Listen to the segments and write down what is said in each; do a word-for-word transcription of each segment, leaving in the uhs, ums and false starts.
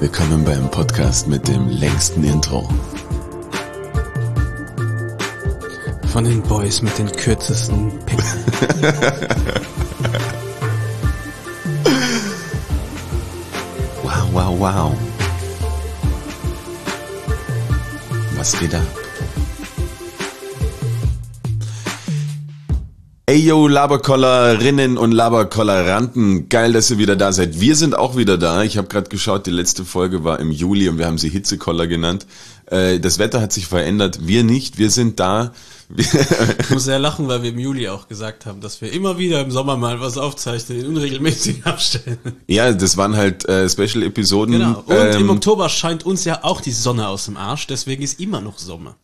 Willkommen beim Podcast mit dem längsten Intro. Von den Boys mit den kürzesten Picken. Wow, wow, wow. Was geht ab? Ey yo, Laberkollerinnen und Laberkolleranten, geil, dass ihr wieder da seid. Wir sind auch wieder da. Ich habe gerade geschaut, die letzte Folge war im Juli und wir haben sie Hitzekoller genannt. Äh, das Wetter hat sich verändert, wir nicht, wir sind da. Ich muss sehr lachen, weil wir im Juli auch gesagt haben, dass wir immer wieder im Sommer mal was aufzeichnen in unregelmäßigen Abständen. Ja, das waren halt äh, Special-Episoden. Genau, und ähm, im Oktober scheint uns ja auch die Sonne aus dem Arsch, deswegen ist immer noch Sommer.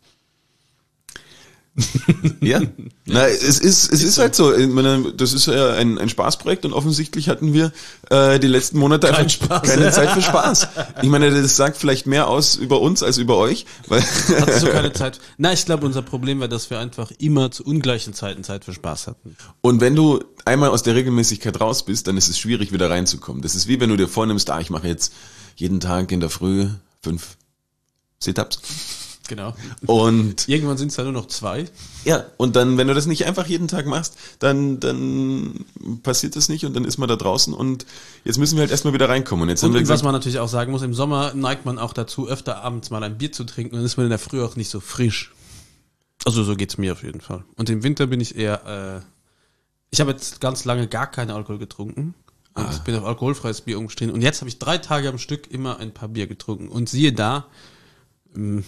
Ja, na, es ist es ist halt so. Ich meine, das ist ja ein, ein Spaßprojekt und offensichtlich hatten wir äh, die letzten Monate Kein einfach Spaß. keine Zeit für Spaß. Ich meine, das sagt vielleicht mehr aus über uns als über euch, weil Hattest du keine Zeit? Na, ich glaube, unser Problem war, dass wir einfach immer zu ungleichen Zeiten Zeit für Spaß hatten. und wenn du einmal aus der Regelmäßigkeit raus bist, dann ist es schwierig wieder reinzukommen. Das ist wie wenn du dir vornimmst, ah, ich mache jetzt jeden Tag in der Früh fünf Sit-ups. Genau. Und Irgendwann sind es ja nur noch zwei. ja, und dann, wenn du das nicht einfach jeden Tag machst, dann dann passiert das nicht und dann ist man da draußen und jetzt müssen wir halt erstmal wieder reinkommen. Und jetzt haben Und wir was gesagt, man natürlich auch sagen muss, im Sommer neigt man auch dazu, öfter abends mal ein Bier zu trinken und dann ist man in der Früh auch nicht so frisch. Also so geht's mir auf jeden Fall. Und im Winter bin ich eher, äh, ich habe jetzt ganz lange gar keinen Alkohol getrunken und Ah. bin auf alkoholfreies Bier umgestiegen und jetzt habe ich drei Tage am Stück immer ein paar Bier getrunken und siehe da, ähm,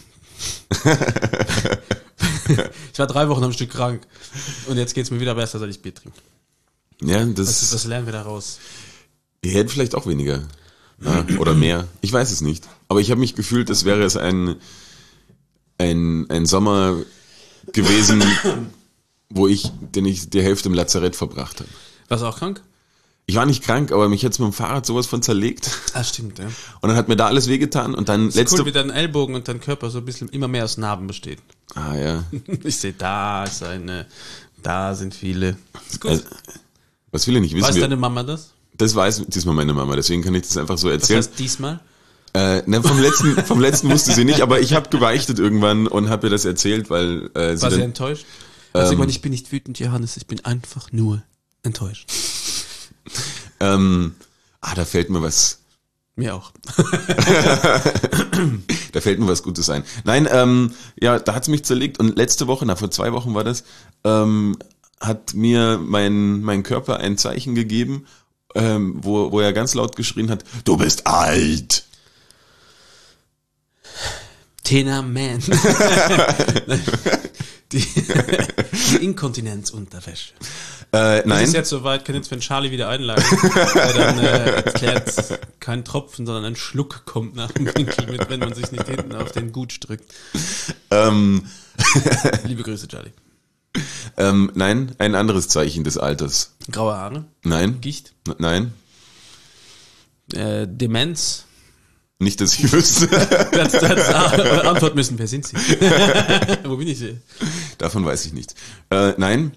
ich war drei Wochen am Stück krank und jetzt geht's mir wieder besser, seit ich Bier trinke. ja, Was, das, was lernen wir daraus? ihr hättet vielleicht auch weniger. Ja, oder mehr. Ich weiß es nicht. Aber ich habe mich gefühlt, als wäre es ein, ein, ein Sommer gewesen, wo ich, den ich die Hälfte im Lazarett verbracht habe. Warst du auch krank? Ich war nicht krank, aber mich hat's mit dem Fahrrad sowas von zerlegt. Ah, stimmt, ja. Und dann hat mir da alles wehgetan und dann Das ist letzte... cool, wie dein Ellbogen und dein Körper so ein bisschen immer mehr aus Narben besteht. ah ja. Ich sehe, da ist eine, da sind viele. Ist gut. Also, was viele nicht wissen, Weiß wir, deine Mama das? das weiß diesmal meine Mama, deswegen kann ich das einfach so Was erzählen. heißt diesmal? Äh, ne, vom letzten, vom letzten wusste sie nicht, aber ich habe gebeichtet irgendwann und habe ihr das erzählt, weil äh, sie War sie dann, enttäuscht? Also, ich Ähm, meine, ich bin nicht wütend, Johannes, ich bin einfach nur enttäuscht. ähm, ah, da fällt mir was, Mir auch. da fällt mir was Gutes ein. Nein, ähm, ja, da hat's mich zerlegt und letzte Woche, na vor zwei Wochen war das, ähm, hat mir mein mein Körper ein Zeichen gegeben, ähm, wo wo er ganz laut geschrien hat: Du bist alt. Tena Man. die, die Inkontinenzunterwäsche. Äh, Es nein, ist jetzt soweit, kann jetzt, wenn Charlie wieder einladen, der dann äh, erklärt, kein Tropfen, sondern ein Schluck kommt nach dem Winkel mit, wenn man sich nicht hinten auf den Gutsch drückt. ähm, Liebe Grüße, Charlie. ähm, nein, ein anderes Zeichen des Alters. Graue Haare, Nein, Gicht, N- nein, äh, Demenz. nicht, dass ich wüsste. Das, das, Antwort müssen, wer sind Sie? Wo bin ich hier? Davon weiß ich nicht. Äh, nein,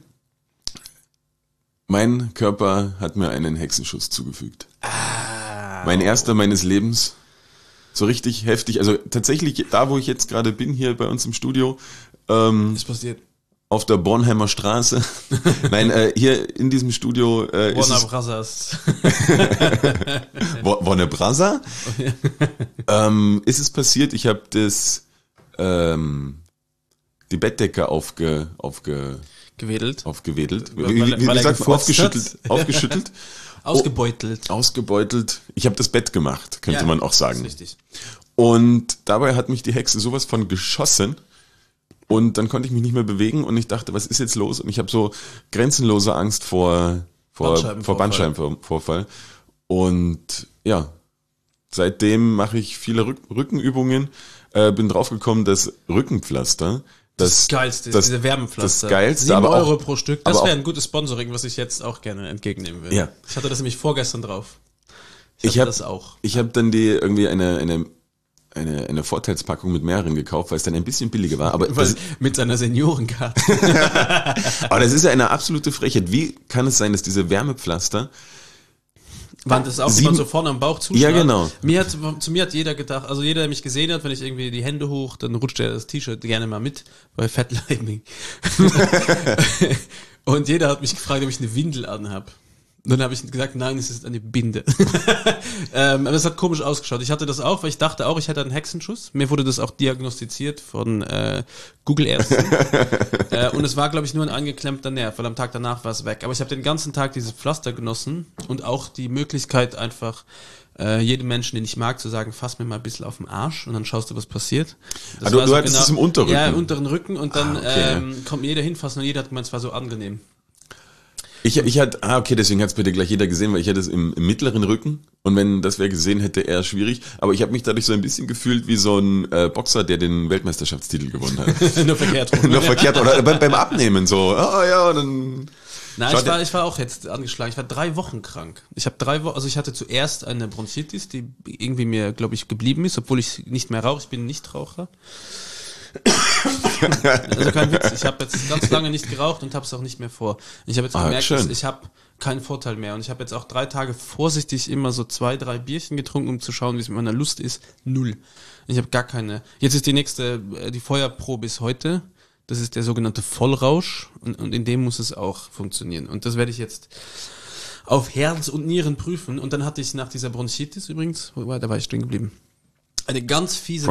mein Körper hat mir einen Hexenschuss zugefügt. Ah, Mein erster meines Lebens. So richtig heftig. Also tatsächlich, da wo ich jetzt gerade bin, hier bei uns im Studio, ähm, ist passiert. auf der Bornheimer Straße. Nein, äh, hier in diesem Studio äh, ist Warner es Brothers. Wo- Warner Brasa. ähm, ist es passiert, ich habe das ähm, die Bettdecke aufge, aufge, Gewedelt. aufgewedelt. Weil- Wie, wie, wie weil er sagt man? gefurzt Aufgeschüttelt. Aufgeschüttelt. Ausgebeutelt. Ausgebeutelt. Ich habe das Bett gemacht, könnte Ja, man auch Das sagen. ist richtig. Und dabei hat mich die Hexe sowas von geschossen. Und dann konnte ich mich nicht mehr bewegen und ich dachte, was ist jetzt los? Und ich habe so grenzenlose Angst vor, vor, Bandscheibenvorfall. vor Bandscheibenvorfall. Und ja, seitdem mache ich viele Rück Rückenübungen, äh, bin draufgekommen, dass Rückenpflaster Das, Geilste ist das- diese Wärmepflaster. das Geilste, sieben aber auch- Euro pro Stück. Das aber wäre ein gutes Sponsoring, was ich jetzt auch gerne entgegennehmen würde. Ja. Ich hatte das nämlich vorgestern drauf. Ich hatte hab- das auch. Ich habe dann die irgendwie eine, eine, eine, eine Vorteilspackung mit mehreren gekauft, weil es dann ein bisschen billiger war. Aber Weil, das, mit seiner Seniorenkarte. aber das ist ja eine absolute Frechheit. Wie kann es sein, dass diese Wärmepflaster Waren das auch, Sieben, die man so vorne am Bauch zuschlägt? Ja, genau. Mir hat, zu mir hat jeder gedacht, also jeder, der mich gesehen hat, wenn ich irgendwie die Hände hoch, dann rutscht er das T-Shirt gerne mal mit, bei Fatlining. Und jeder hat mich gefragt, ob ich eine Windel anhab. Und dann habe ich gesagt, nein, es ist eine Binde. ähm, aber es hat komisch ausgeschaut. Ich hatte das auch, weil ich dachte auch, ich hätte einen Hexenschuss. Mir wurde das auch diagnostiziert von äh, Google-Ärzten. äh, und es war, glaube ich, nur ein angeklemmter Nerv, weil am Tag danach war es weg. Aber ich habe den ganzen Tag dieses Pflaster genossen und auch die Möglichkeit einfach äh, jedem Menschen, den ich mag, zu sagen, fass mir mal ein bisschen auf den Arsch und dann schaust du, was passiert. Das Ah, du, war du so hattest es im Unterrücken? Ja, im unteren Rücken und dann ah, okay. ähm, kommt mir jeder hinfassen und jeder hat gemeint, es war so angenehm. Ich, ich hatte, ah, okay, deswegen hat's bitte gleich jeder gesehen, weil ich hatte es im, im mittleren Rücken und wenn das wer gesehen hätte, eher schwierig. Aber ich habe mich dadurch so ein bisschen gefühlt wie so ein äh, Boxer, der den Weltmeisterschaftstitel gewonnen hat. Nur verkehrt rum. Nur verkehrt, oder beim, beim Abnehmen so. Ah ja, dann... Nein, ich war, ich war auch jetzt angeschlagen. Ich war drei Wochen krank. Ich habe drei Wochen, also ich hatte zuerst eine Bronchitis, die irgendwie mir, glaube ich, geblieben ist, obwohl ich nicht mehr rauche. Ich bin Nichtraucher. Also kein Witz, ich habe jetzt ganz lange nicht geraucht und habe es auch nicht mehr vor. Ich habe jetzt ah, gemerkt, schön. dass ich habe keinen Vorteil mehr und ich habe jetzt auch drei Tage vorsichtig immer so zwei, drei Bierchen getrunken, um zu schauen, wie es mit meiner Lust ist. Null. Ich habe gar keine. Jetzt ist die nächste, die Feuerprobe ist heute. Das ist der sogenannte Vollrausch und, und in dem muss es auch funktionieren. Und das werde ich jetzt auf Herz und Nieren prüfen. Und dann hatte ich nach dieser Bronchitis übrigens, wo war, da war ich stehen geblieben, eine ganz fiese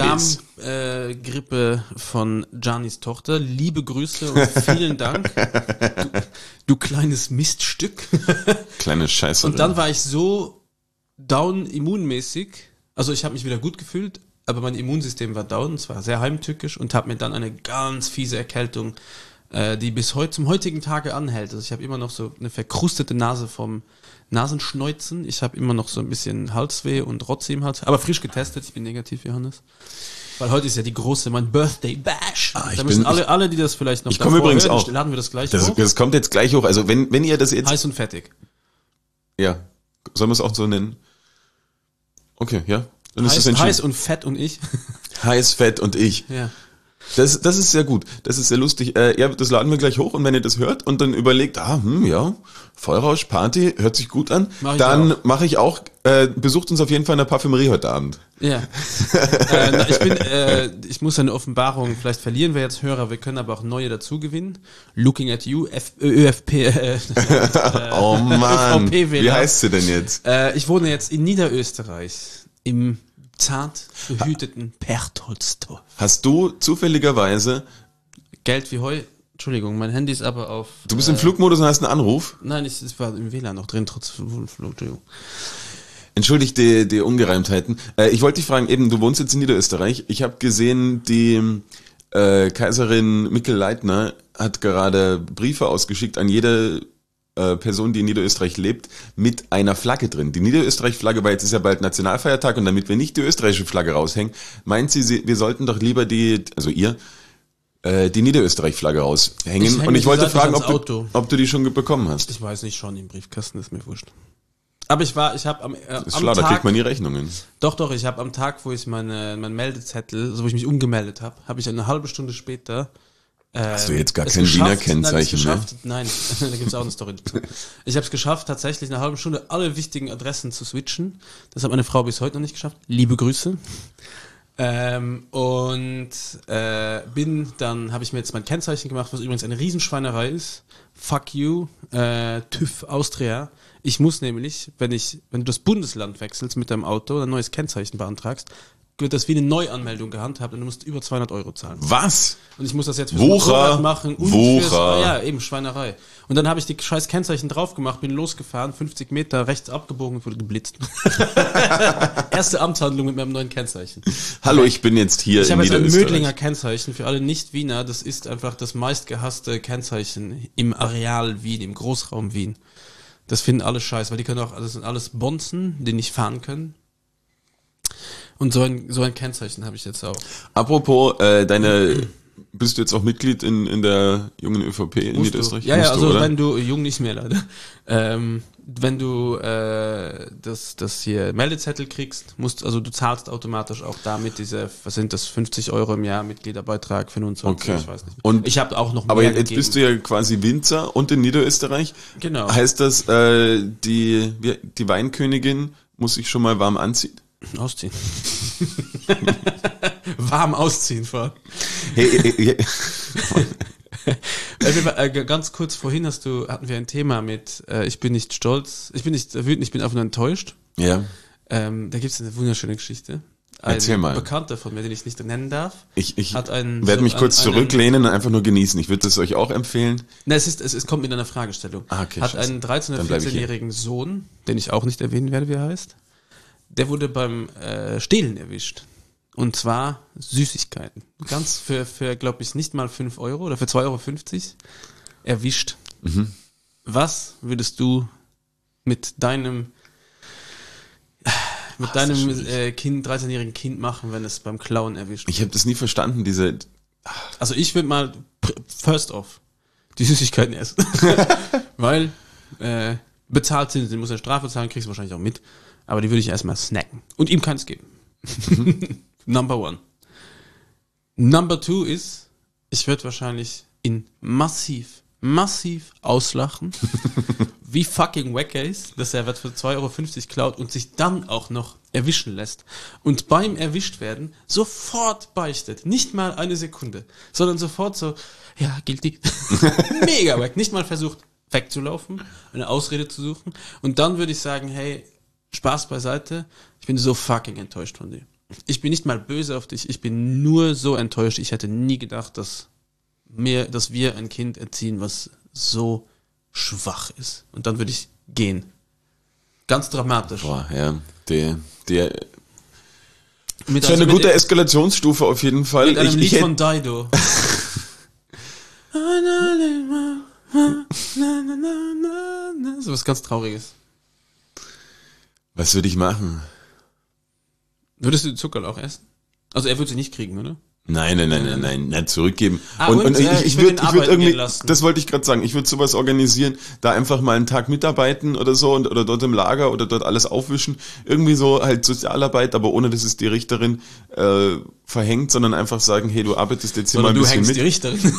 Magen-Darm-Grippe äh, von Giannis Tochter. Liebe Grüße und vielen Dank. Du, du kleines Miststück. Kleine Scheiße. Und dann war ich so down immunmäßig. Also ich habe mich wieder gut gefühlt, aber mein Immunsystem war down. Es war sehr heimtückisch und habe mir dann eine ganz fiese Erkältung, äh, die bis heute zum heutigen Tage anhält. Also ich habe immer noch so eine verkrustete Nase vom Nasenschneuzen. Ich habe immer noch so ein bisschen Halsweh und Rotze im Hals. Aber frisch getestet. Ich bin negativ, Johannes. Weil heute ist ja die große, mein Birthday Bash. Ah, ich da müssen bin, alle, ich, alle, die das vielleicht noch ich komme übrigens hören, auch. laden wir das gleich das, hoch. das kommt jetzt gleich hoch. Also wenn, wenn ihr das jetzt... Heiß und fettig. Ja. Sollen wir es auch so nennen? Okay, ja. Dann Heiß, ist es heiß und fett und ich. Heiß, fett und ich. Ja. Das, das ist sehr gut. Das ist sehr lustig. Äh, ja, das laden wir gleich hoch und wenn ihr das hört und dann überlegt, ah, hm, ja, Vollrausch, Party, hört sich gut an, Mach ich dann mache ich auch, äh, besucht uns auf jeden Fall in der Parfümerie heute Abend. Ja. äh, na, ich bin, äh, ich muss eine Offenbarung, vielleicht verlieren wir jetzt Hörer, wir können aber auch neue dazu gewinnen. Looking at you, F, Ö F P, äh, äh, Oh Mann, wie Wähler. heißt sie denn jetzt? Äh, ich wohne jetzt in Niederösterreich, im zart behüteten Perchtoldsdorf. Hast du zufälligerweise... Geld wie Heu, Entschuldigung, mein Handy ist aber auf... Du bist äh, im Flugmodus und hast einen Anruf? Nein, ich, es war im W L A N noch drin, trotz Flug, Entschuldigung. Entschuldigt die, die Ungereimtheiten. Äh, ich wollte dich fragen, eben, du wohnst jetzt in Niederösterreich. Ich habe gesehen, die äh, Kaiserin Mikl-Leitner hat gerade Briefe ausgeschickt an jede äh, Person, die in Niederösterreich lebt, mit einer Flagge drin. Die Niederösterreich-Flagge, weil jetzt ist ja bald Nationalfeiertag und damit wir nicht die österreichische Flagge raushängen, meint sie, sie wir sollten doch lieber die, also ihr, äh, die Niederösterreich-Flagge raushängen. Ich und ich wollte fragen, ob du, ob du die schon bekommen hast. Ich weiß nicht, schon im Briefkasten, ist mir wurscht. Aber ich war, ich habe am, äh, das ist am klar, Tag, da kriegt man nie Rechnungen. Doch, doch, ich habe am Tag, wo ich meine, mein Meldezettel, also wo ich mich umgemeldet habe, habe ich eine halbe Stunde später äh, Hast du jetzt gar es kein geschafft- Wiener Kennzeichen nein, mehr? es geschafft, Nein, da gibt's auch eine Story dazu. Ich habe es geschafft, tatsächlich eine halbe Stunde alle wichtigen Adressen zu switchen. Das hat meine Frau bis heute noch nicht geschafft. Liebe Grüße. Ähm, und äh, bin dann, habe ich mir jetzt mein Kennzeichen gemacht, was übrigens eine Riesenschweinerei ist. Fuck you, äh, TÜV Austria. Ich muss nämlich, wenn ich, wenn du das Bundesland wechselst mit deinem Auto oder ein neues Kennzeichen beantragst, wird das wie eine Neuanmeldung gehandhabt und du musst über zweihundert Euro zahlen. Was? Und ich muss das jetzt fürs Wucher, Motorrad machen und Wucher. fürs, ja, eben Schweinerei. Und dann habe ich die scheiß Kennzeichen drauf gemacht, bin losgefahren, fünfzig Meter rechts abgebogen und wurde geblitzt. Erste Amtshandlung mit meinem neuen Kennzeichen. Hallo, ich bin jetzt hier Ich in habe jetzt ein Niederösterreich. Mödlinger Kennzeichen für alle Nicht-Wiener. Das ist einfach das meistgehasste Kennzeichen im Areal Wien, im Großraum Wien. Das finden alle scheiße, weil die können auch, das sind alles Bonzen, die nicht fahren können. Und so ein, so ein Kennzeichen habe ich jetzt auch. Apropos, äh, deine bist du jetzt auch Mitglied in, in der jungen ÖVP in Musst Niederösterreich? du. Ja, ja, Musst also du, oder? wenn du, jung nicht mehr leider, ähm, wenn du äh, das, das hier Meldezettel kriegst, musst, also du zahlst automatisch auch damit diese, was sind das, fünfzig Euro im Jahr Mitgliederbeitrag, fünfundzwanzig, Okay. ich weiß nicht. Und- ich habe auch noch Aber mehr jetzt gegeben. bist du ja quasi Winzer und in Niederösterreich. Genau. Heißt das, äh, die, wie- die Weinkönigin muss sich schon mal warm anziehen? Ausziehen. Warm ausziehen vor. Hey, hey, hey. Also, äh, ganz kurz vorhin hast du, hatten wir ein Thema mit, äh, ich bin nicht stolz, ich bin nicht wütend, ich bin einfach nur enttäuscht. Ja, Ähm, da gibt es eine wunderschöne Geschichte. Ein Erzähl mal. Bekannter von mir, den ich nicht nennen darf. ich, ich Hat einen- werde so mich kurz einen- zurücklehnen und einfach nur genießen. Ich würde es euch auch empfehlen. Ne, es ist, es, es kommt mit einer Fragestellung. Ah, okay, Hat scheiße. einen dreizehn- oder Dann bleib ich hier. vierzehnjährigen Sohn, den ich auch nicht erwähnen werde, wie er heißt. Der wurde beim äh, Stehlen erwischt. Und zwar Süßigkeiten. Ganz für, für glaube ich, nicht mal fünf Euro oder für zwei Euro fünfzig erwischt. Mhm. Was würdest du mit deinem mit Ah, ist das deinem schwierig. äh, Kind, dreizehnjährigen Kind machen, wenn es beim Klauen erwischt? Ich habe das nie verstanden, diese. Also ich würde mal pr- first off die Süßigkeiten essen. Weil äh, bezahlt sind, sie muss eine Strafe zahlen, kriegst du wahrscheinlich auch mit. Aber die würde ich erstmal snacken. Und ihm keins geben. Number one. Number two ist, ich würde wahrscheinlich ihn massiv, massiv auslachen, wie fucking wack er ist, dass er was für zwei Euro fünfzig klaut und sich dann auch noch erwischen lässt. Und beim Erwischtwerden sofort beichtet. Nicht mal eine Sekunde, sondern sofort so, ja, guilty. Mega wack. Nicht mal versucht wegzulaufen, eine Ausrede zu suchen. Und dann würde ich sagen, hey, Spaß beiseite, ich bin so fucking enttäuscht von dir. Ich bin nicht mal böse auf dich, ich bin nur so enttäuscht. Ich hätte nie gedacht, dass mir, dass wir ein Kind erziehen, was so schwach ist. Und dann würde ich gehen. Ganz dramatisch. Boah, ja. Der, der. Mit, Das ist also eine mit, gute Eskalationsstufe auf jeden Fall. mit einem ich, Lied ich hätte- von Dido. So was ganz Trauriges. Was würde ich machen? Würdest du den Zuckerl auch essen? Also er würde sie nicht kriegen, oder? Nein, nein, nein, nein, nein, nein, zurückgeben. Ah, und, und, und, äh, ich, ich ich würd würde ihn ich würd arbeiten irgendwie, gehen lassen. das wollte ich gerade sagen, ich würde sowas organisieren, da einfach mal einen Tag mitarbeiten oder so und, oder dort im Lager oder dort alles aufwischen. Irgendwie so halt Sozialarbeit, aber ohne, dass es die Richterin äh, verhängt, sondern einfach sagen, hey, du arbeitest jetzt hier Oder mal ein du bisschen hängst mit. die Richterin.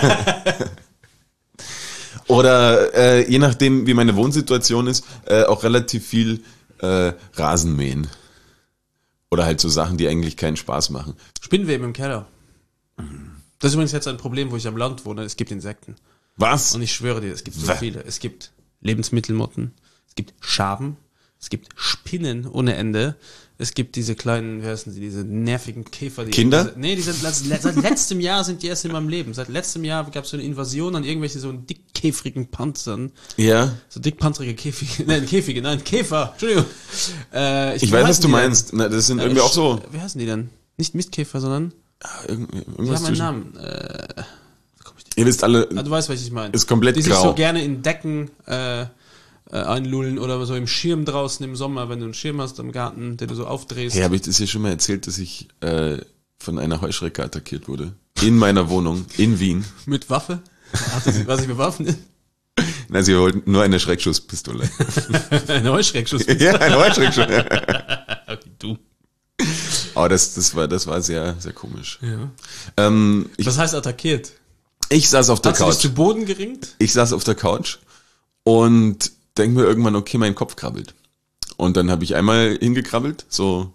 Oder äh, je nachdem, wie meine Wohnsituation ist, äh, auch relativ viel äh, Rasen mähen. Oder halt so Sachen, die eigentlich keinen Spaß machen. Spinnweben im Keller. Das ist übrigens jetzt ein Problem, wo ich am Land wohne. Es gibt Insekten. Was? Und ich schwöre dir, es gibt so Wäh. viele. Es gibt Lebensmittelmotten, es gibt Schaben, es gibt Spinnen ohne Ende. Es gibt diese kleinen, wie heißen sie, diese nervigen Käfer. Die Kinder? Diese, nee, die sind, seit, seit letztem Jahr sind die erst in meinem Leben. Seit letztem Jahr gab es so eine Invasion an irgendwelche so dickkäfrigen Panzern. Ja. So dickpanzerige Käfige. Nein, Käfige, nein, Käfer. Entschuldigung. Äh, Ich wie weiß, heißen was du die meinst. Na, das sind denn? irgendwie Äh, auch so. Wie heißen die denn? Nicht Mistkäfer, sondern Irgend- die Irgendwas haben einen zwischen. Namen. Äh, Ihr wisst alle, ah, du weißt, was ich meine. ist komplett Die sich grau. so gerne in Decken äh, äh, einlullen oder so im Schirm draußen im Sommer, wenn du einen Schirm hast im Garten, den du so aufdrehst. Hey, habe ich das hier schon mal erzählt, dass ich äh, von einer Heuschrecke attackiert wurde? In meiner Wohnung, in Wien. Mit Waffe? Hatte sie, war sie bewaffnet? Na, sie wollten nur eine Schreckschusspistole. Ein Heuschreckschuss. Ja, ein Heuschreckschuss. Okay, du. Aber das, das war, das war sehr, sehr komisch. Ja. Ähm, ich, Was heißt attackiert? ich saß auf der Hast du dich Couch. zu Boden geringt? Ich saß auf der Couch und denk mir irgendwann, okay, mein Kopf krabbelt. Und dann habe ich einmal hingekrabbelt, so.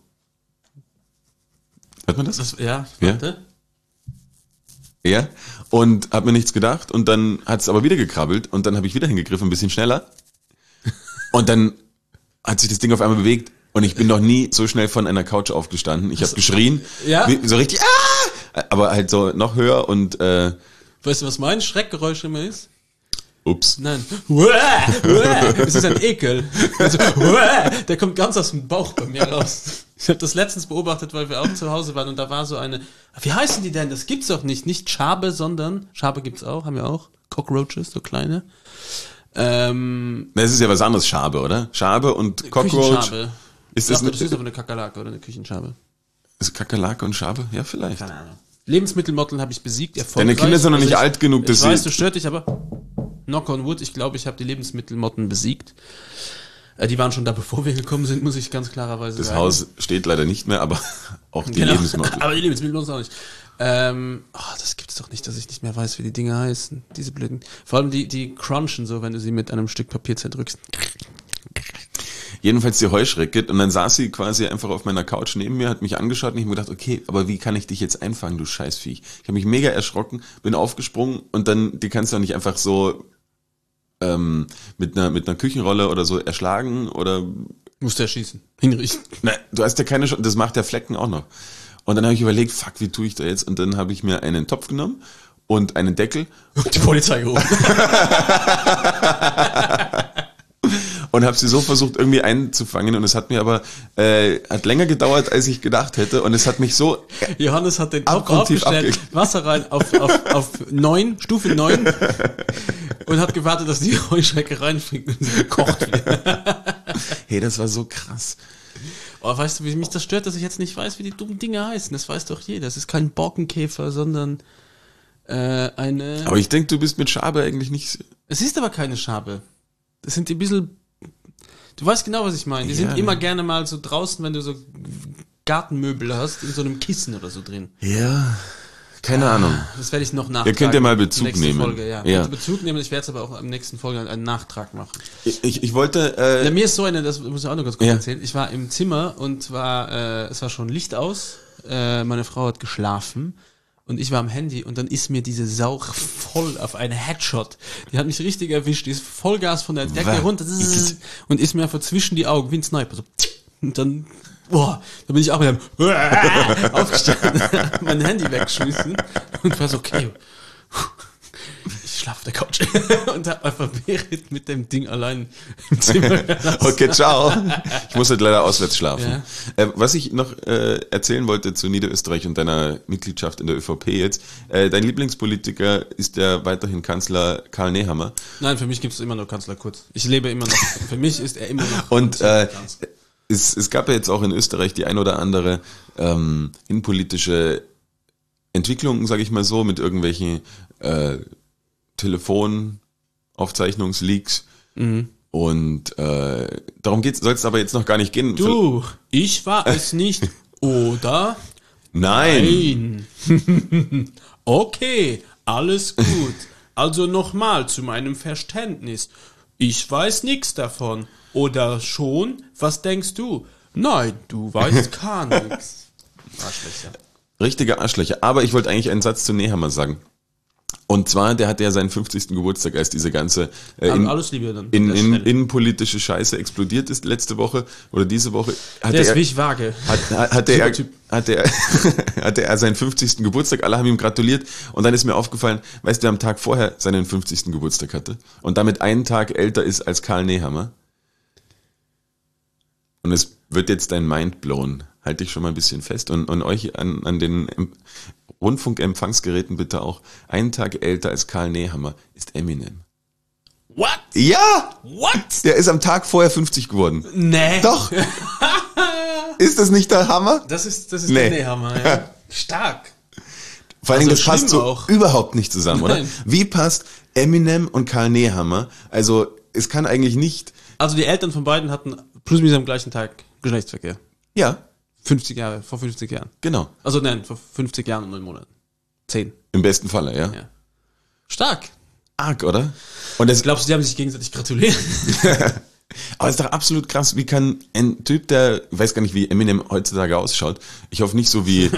Hört man das? Das, ja, Ja. warte. Ja. Und habe mir nichts gedacht und dann hat es aber wieder gekrabbelt und dann habe ich wieder hingegriffen, ein bisschen schneller. Und dann hat sich das Ding auf einmal bewegt und ich bin noch nie so schnell von einer Couch aufgestanden. Ich habe geschrien, Ja. wie, so richtig, ah! Aber halt so noch höher und äh, Weißt du, was mein Schreckgeräusch immer ist? ups. Nein. Es ist ein Ekel. Also, der kommt ganz aus dem Bauch bei mir raus. Ich habe das letztens beobachtet, weil wir auch zu Hause waren und da war so eine, wie heißen die denn? Das gibt's doch nicht. Nicht Schabe, sondern, Schabe gibt's auch, haben wir auch. Cockroaches, so kleine. Ähm, Das ist ja was anderes, Schabe, oder? Schabe und Cockroach. Küchenschabe. Ist Ich das dachte, das ist eine aber eine Kakerlake oder eine Küchenschabe. ist Kakerlake und Schabe? Ja, vielleicht. Keine Ahnung. Lebensmittelmotteln habe ich besiegt, erfolgreich. Deine Kinder sind noch Also nicht ich, alt genug, dass ich weiß, sie... du stört dich, aber knock on wood, ich glaube, ich habe die Lebensmittelmotten besiegt. Äh, die waren schon da, bevor wir gekommen sind, muss ich ganz klarerweise Das sagen. Haus steht leider nicht mehr, aber auch die Genau. Lebensmittel. Aber die Lebensmittelmotten auch nicht. Ähm, oh, das gibt's doch nicht, dass ich nicht mehr weiß, wie die Dinge heißen. Diese blöden. Vor allem die, die crunchen so, wenn du sie mit einem Stück Papier zerdrückst. Jedenfalls die Heuschrecke. Und dann saß sie quasi einfach auf meiner Couch neben mir, hat mich angeschaut und ich habe mir gedacht, okay, aber wie kann ich dich jetzt einfangen, du Scheißviech? Ich habe mich mega erschrocken, bin aufgesprungen und dann, die kannst du auch nicht einfach so ähm, mit einer mit einer Küchenrolle oder so erschlagen oder... Musst du erschießen, hinrichten. Nein, du hast ja keine Chance, das macht der Flecken auch noch. Und dann habe ich überlegt, fuck, wie tue ich da jetzt? Und dann habe ich mir einen Topf genommen und einen Deckel. Und die Polizei gerufen. Und habe sie so versucht irgendwie einzufangen und es hat mir aber äh, hat länger gedauert, als ich gedacht hätte und es hat mich so Johannes hat den Topf abgrundtief aufgestellt, abge- Wasser rein auf, auf, auf neun, Stufe neun und hat gewartet, dass die Heuschrecke reinfliegt und sie gekocht wird. Hey, das war so krass. Oh, weißt du, wie mich das stört, dass ich jetzt nicht weiß, wie die dummen Dinge heißen? Das weiß doch jeder. Es ist kein Borkenkäfer, sondern äh, eine... Aber ich denke, du bist mit Schabe eigentlich nicht... Es ist aber keine Schabe. Das sind die ein bisschen... Du weißt genau, was ich meine. Die Ja, sind immer ne. gerne mal so draußen, wenn du so Gartenmöbel hast, in so einem Kissen oder so drin. Ja, keine Ahnung. Das werde ich noch nachtragen. Ihr könnt ja mal Bezug Nächste nehmen. Folge, ja. Ja. Bezug nehmen, ich werde es aber auch am nächsten Folge einen Nachtrag machen. Ich, ich, ich wollte... Äh, Ja, mir ist so eine, das muss ich auch noch ganz kurz Ja. erzählen. Ich war im Zimmer und war, äh, es war schon Licht aus. Äh, meine Frau hat geschlafen und ich war am Handy und dann ist mir diese Sau voll auf einen Headshot. Die hat mich richtig erwischt. Die ist Vollgas von der Decke Was? runter und ist mir einfach zwischen die Augen wie ein Sniper. So. Und dann, boah, da bin ich auch wieder aufgestanden, mein Handy weggeschmissen und war so, okay, ich schlafe auf der Couch und hab einfach während mit dem Ding allein im Zimmer gelassen. Okay, ciao. Ich muss halt leider auswärts schlafen. Ja. Äh, was ich noch äh, erzählen wollte zu Niederösterreich und deiner Mitgliedschaft in der ÖVP jetzt. Äh, dein Lieblingspolitiker ist der weiterhin Kanzler Karl Nehammer. Nein, für mich gibt es immer nur Kanzler Kurz. Ich lebe immer noch. Für mich ist er immer noch Und äh, Kanzler. es, es gab ja jetzt auch in Österreich die ein oder andere ähm, innenpolitische Entwicklung, sage ich mal so, mit irgendwelchen äh, Telefonaufzeichnungsleaks. Mhm. Und äh, darum soll es aber jetzt noch gar nicht gehen. Du, ich war es nicht. Oder? Nein. Nein. Okay, alles gut. Also nochmal zu meinem Verständnis. Ich weiß nichts davon. Oder schon? Was denkst du? Nein, du weißt gar nichts. Arschlöcher. Richtige Arschlöcher. Aber ich wollte eigentlich einen Satz zu Nehammer sagen. Und zwar, der hatte ja seinen fünfzigsten Geburtstag, als diese ganze äh, in, Alles Liebe dann. in, an der in, Stelle. innenpolitische Scheiße explodiert ist letzte Woche oder diese Woche. Hatte Der ist er, wie ich wage. hat, hat, hatte, er, Typ. hatte, er, hatte er seinen fünfzigsten Geburtstag, alle haben ihm gratuliert und dann ist mir aufgefallen, weißt du, wer am Tag vorher seinen fünfzigsten Geburtstag hatte und damit einen Tag älter ist als Karl Nehammer. Und es wird jetzt dein Mind blown. Halt dich schon mal ein bisschen fest und, und euch an, an den Em- Rundfunkempfangsgeräten bitte auch. Einen Tag älter als Karl Nehammer ist Eminem. What? Ja! What? Der ist am Tag vorher fünfzig geworden. Nee. Doch! Ist das nicht der Hammer? Das ist, das ist Nee. der Nehammer, ja. Stark. Vor allen Dingen, Also das passt schlimm so auch. überhaupt nicht zusammen, oder? Nein. Wie passt Eminem und Karl Nehammer? Also, es kann eigentlich nicht... Also die Eltern von beiden hatten plus minus am gleichen Tag Geschlechtsverkehr. Ja, fünfzig Jahre, vor fünfzig Jahren. genau. Also nein, vor fünfzig Jahren und neun Monaten. Zehn. Im besten Falle, ja. Ja. Stark. Arg, oder? Und das, Glaubst du, die haben sich gegenseitig gratuliert? aber es ist doch absolut krass, wie kann ein Typ, der, ich weiß gar nicht, wie Eminem heutzutage ausschaut. Ich hoffe nicht so wie,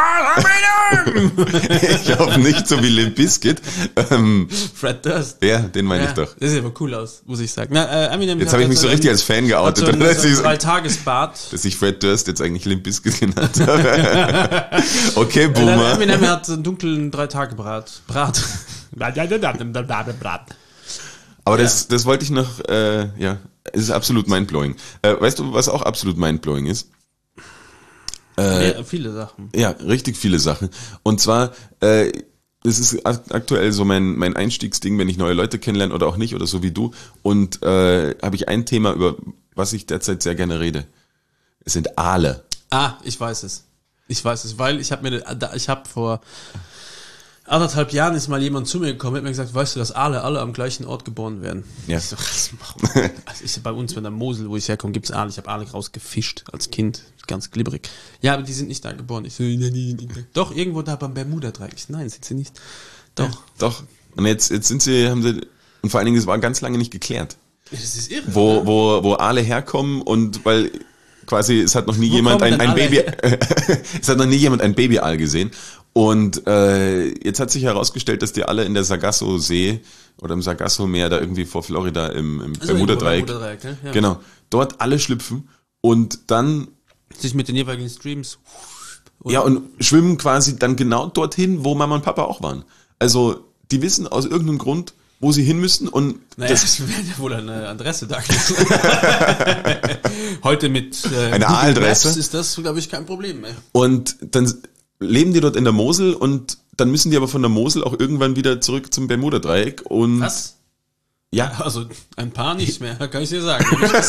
wie ich hoffe nicht so wie Limp Bizkit. Ähm, Fred Durst. ja, den meine Ja, ich doch. das sieht aber cool aus, muss ich sagen. Na, äh, Eminem Jetzt hat habe ich mich halt so ein- richtig als Fan hat geoutet, so ein, dass so ein ich, Drei-Tages-Bad. dass ich Fred Durst jetzt eigentlich Limp Bizkit genannt habe. Okay, Äh, Boomer. Eminem hat so einen dunklen Drei-Tage-Brat. Brat. Brat. Aber das, das wollte ich noch, äh, ja, es ist absolut mindblowing. Äh, weißt du, was auch absolut mindblowing ist? Äh, Ja, viele Sachen. Ja, richtig viele Sachen. Und zwar, äh, das ist ak- aktuell so mein, mein Einstiegsding, wenn ich neue Leute kennenlerne oder auch nicht oder so wie du. Und äh, habe ich ein Thema, über was ich derzeit sehr gerne rede. Es sind Aale. Ah, ich weiß es. Ich weiß es, weil ich habe mir, ich habe vor anderthalb Jahren ist mal jemand zu mir gekommen, hat mir gesagt, weißt du, dass Aale alle am gleichen Ort geboren werden? Ja. Ich so, was machen? Also ich, bei uns, wenn der Mosel, wo ich herkomme, gibt's Aale. Ich habe Aale rausgefischt als Kind, ganz glibberig. Ja, aber die sind nicht da geboren. Ich so, nee, nee, nee. Doch, irgendwo da beim Bermuda-Dreieck. Ich so, nein, sind sie nicht. Doch. Ja, doch. Und jetzt, jetzt sind sie, haben sie, und vor allen Dingen, es war ganz lange nicht geklärt. Das ist irre. Wo, wo, wo Aale herkommen und weil quasi, es hat noch nie wo jemand ein, ein Baby, es hat noch nie jemand ein Babyaal gesehen. Und äh, jetzt hat sich herausgestellt, dass die alle in der Sargasso-See oder im Sargasso-Meer da irgendwie vor Florida im, im also Bermuda-Dreieck, Bermuda-Dreieck ne? Ja. Genau, dort alle schlüpfen und dann sich mit den jeweiligen Streams oder? Ja, und schwimmen quasi dann genau dorthin, wo Mama und Papa auch waren. Also die wissen aus irgendeinem Grund, wo sie hin müssen und naja, das wird ja wohl eine Adresse da. Heute mit äh, eine A-Adresse ist das, glaube ich, kein Problem mehr. Und dann leben die dort in der Mosel und dann müssen die aber von der Mosel auch irgendwann wieder zurück zum Bermuda-Dreieck und was? Ja. Also ein paar nicht mehr, kann ich dir sagen.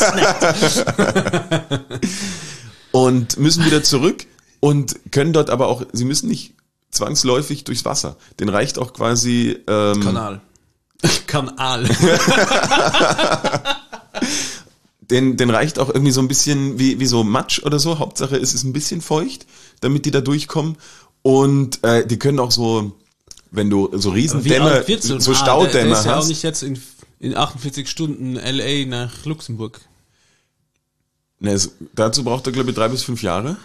Und müssen wieder zurück und können dort aber auch, sie müssen nicht zwangsläufig durchs Wasser. Den reicht auch quasi ähm, Kanal. Kanal. Den, den reicht auch irgendwie so ein bisschen wie, wie so Matsch oder so. Hauptsache es ist ein bisschen feucht, damit die da durchkommen. Und äh, die können auch so, wenn du so Riesendämme, so, so Staudämme der, der ist ja hast. auch nicht jetzt in, in achtundvierzig Stunden L A nach Luxemburg. Ne, es, dazu braucht er, glaube ich, drei bis fünf Jahre.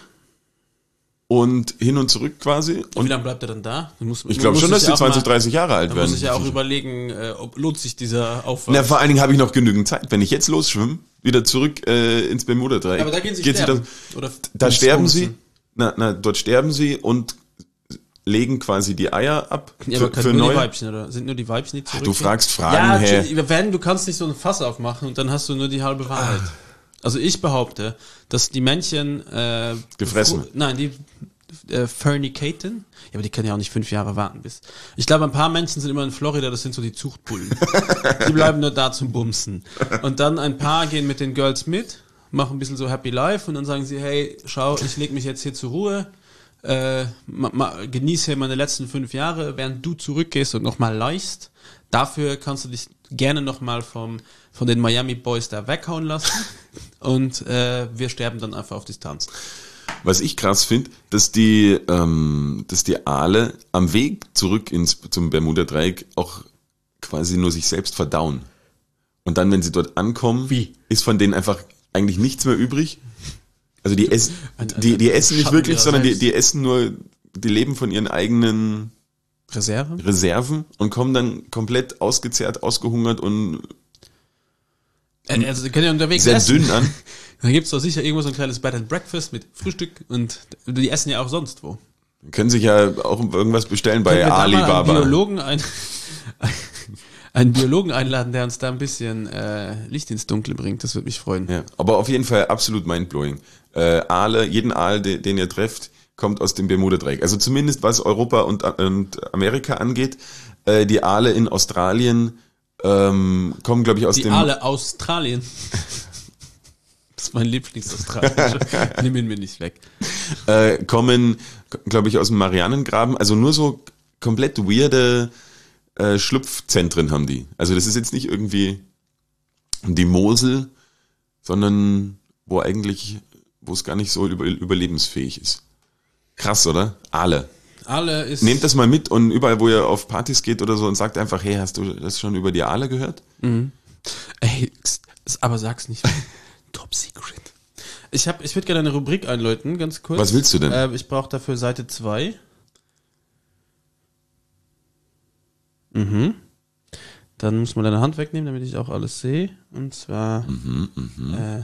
Und hin und zurück quasi. Und wie lange bleibt er dann da? Muss, ich glaube schon, dass die zwanzig, dreißig Jahre alt da werden. Da muss ich ja auch überlegen, äh, ob lohnt sich dieser Aufwand. Na, vor allen Dingen habe ich noch genügend Zeit. Wenn ich jetzt losschwimme, wieder zurück äh, ins Bermuda-Dreieck. Aber da gehen sie sterben. Da, Oder da sterben sie. Na, na, dort sterben sie und legen quasi die Eier ab. Ja, für, aber für nur neue. Die Weibchen, oder? Sind nur die Weibchen, die zurückgehen? Du fragst Fragen, ja, hey. Wenn, du kannst nicht so ein Fass aufmachen und dann hast du nur die halbe Wahrheit. Ah. Also ich behaupte, dass die Männchen äh, gefressen. Fro- nein, die äh, Fernicaten. Ja, aber die können ja auch nicht fünf Jahre warten bis. Ich glaube, ein paar Menschen sind immer in Florida, das sind so die Zuchtbullen. Die bleiben nur da zum Bumsen. Und dann ein paar gehen mit den Girls mit, machen ein bisschen so Happy Life und dann sagen sie, hey, schau, ich leg mich jetzt hier zur Ruhe, äh, ma, ma, genieße hier meine letzten fünf Jahre, während du zurückgehst und nochmal leihst. Dafür kannst du dich gerne nochmal vom von den Miami Boys da weghauen lassen und äh, wir sterben dann einfach auf Distanz. Was ich krass finde, dass die, ähm, dass die Aale am Weg zurück ins zum Bermuda-Dreieck auch quasi nur sich selbst verdauen. Und dann, wenn sie dort ankommen, Wie? ist von denen einfach eigentlich nichts mehr übrig. Also die essen, die, die essen nicht wirklich, sondern die, die essen nur, die leben von ihren eigenen Reserven? Reserven und kommen dann komplett ausgezehrt, ausgehungert und also die können ja unterwegs sehr essen. dünn an. Da gibt's doch sicher irgendwo so ein kleines Bed and Breakfast mit Frühstück und die essen ja auch sonst wo. Können sich ja auch irgendwas bestellen bei Alibaba. Einen Biologen, ein, einen Biologen einladen, der uns da ein bisschen äh, Licht ins Dunkle bringt. Das würde mich freuen. Ja, aber auf jeden Fall absolut mindblowing. Äh, Aale, jeden Aal, den, den ihr trefft, kommt aus dem Bermuda-Dreieck. Also zumindest was Europa und, und Amerika angeht. Äh, die Aale in Australien ähm, kommen, glaube ich, aus die dem... Die Aale Australien. Das ist mein Lieblings-Australischer. Nimm ihn mir nicht weg. Äh, kommen, glaube ich, aus dem Marianengraben. Also nur so komplett weirde äh, Schlupfzentren haben die. Also das ist jetzt nicht irgendwie die Mosel, sondern wo eigentlich, wo es gar nicht so über, überlebensfähig ist. Krass, oder? Aale. Aale ist... Nehmt das mal mit und überall, wo ihr auf Partys geht oder so und sagt einfach, hey, hast du das schon über die Aale gehört? Mhm. Ey, aber sag's nicht. Top Secret. Ich hab, ich würde gerne eine Rubrik einläuten, ganz kurz. Was willst du denn? Äh, ich brauche dafür Seite zwei. Mhm. Dann muss man deine Hand wegnehmen, damit ich auch alles sehe. Und zwar... Mhm, mhm. Äh,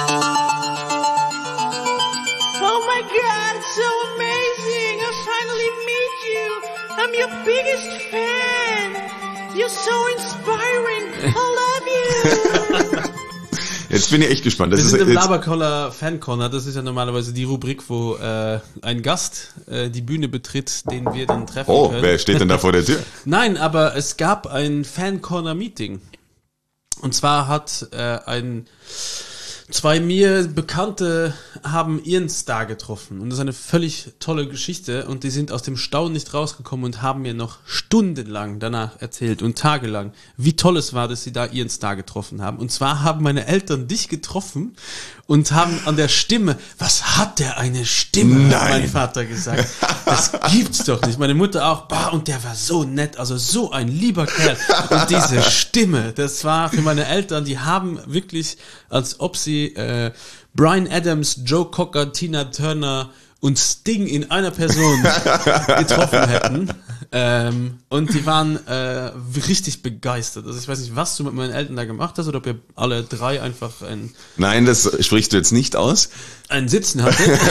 Oh my God, it's so amazing! I finally meet you! I'm your biggest fan! You're so inspiring! I love you! Jetzt bin ich echt gespannt. Das wir ist sind im jetzt Labercaller Fan Corner. Das ist ja normalerweise die Rubrik, wo äh, ein Gast äh, die Bühne betritt, den wir dann treffen Oh, können. wer steht denn da vor der Tür? Nein, aber es gab ein Fan Corner Meeting. Und zwar hat äh, ein zwei mir bekannte haben ihren Star getroffen und das ist eine völlig tolle Geschichte und die sind aus dem Staunen nicht rausgekommen und haben mir noch stundenlang danach erzählt und tagelang, wie toll es war, dass sie da ihren Star getroffen haben. Und zwar haben meine Eltern dich getroffen und haben an der Stimme, was hat der eine Stimme, Nein. hat mein Vater gesagt. Das gibt's doch nicht. Meine Mutter auch, bah, und der war so nett, also so ein lieber Kerl. Und diese Stimme, das war für meine Eltern, die haben wirklich, als ob sie äh, Bryan Adams, Joe Cocker, Tina Turner und Sting in einer Person getroffen hätten. Ähm, und die waren äh, richtig begeistert. Also ich weiß nicht, was du mit meinen Eltern da gemacht hast oder ob ihr alle drei einfach ein, Nein, das sprichst du jetzt nicht aus. ein Sitzen hattet.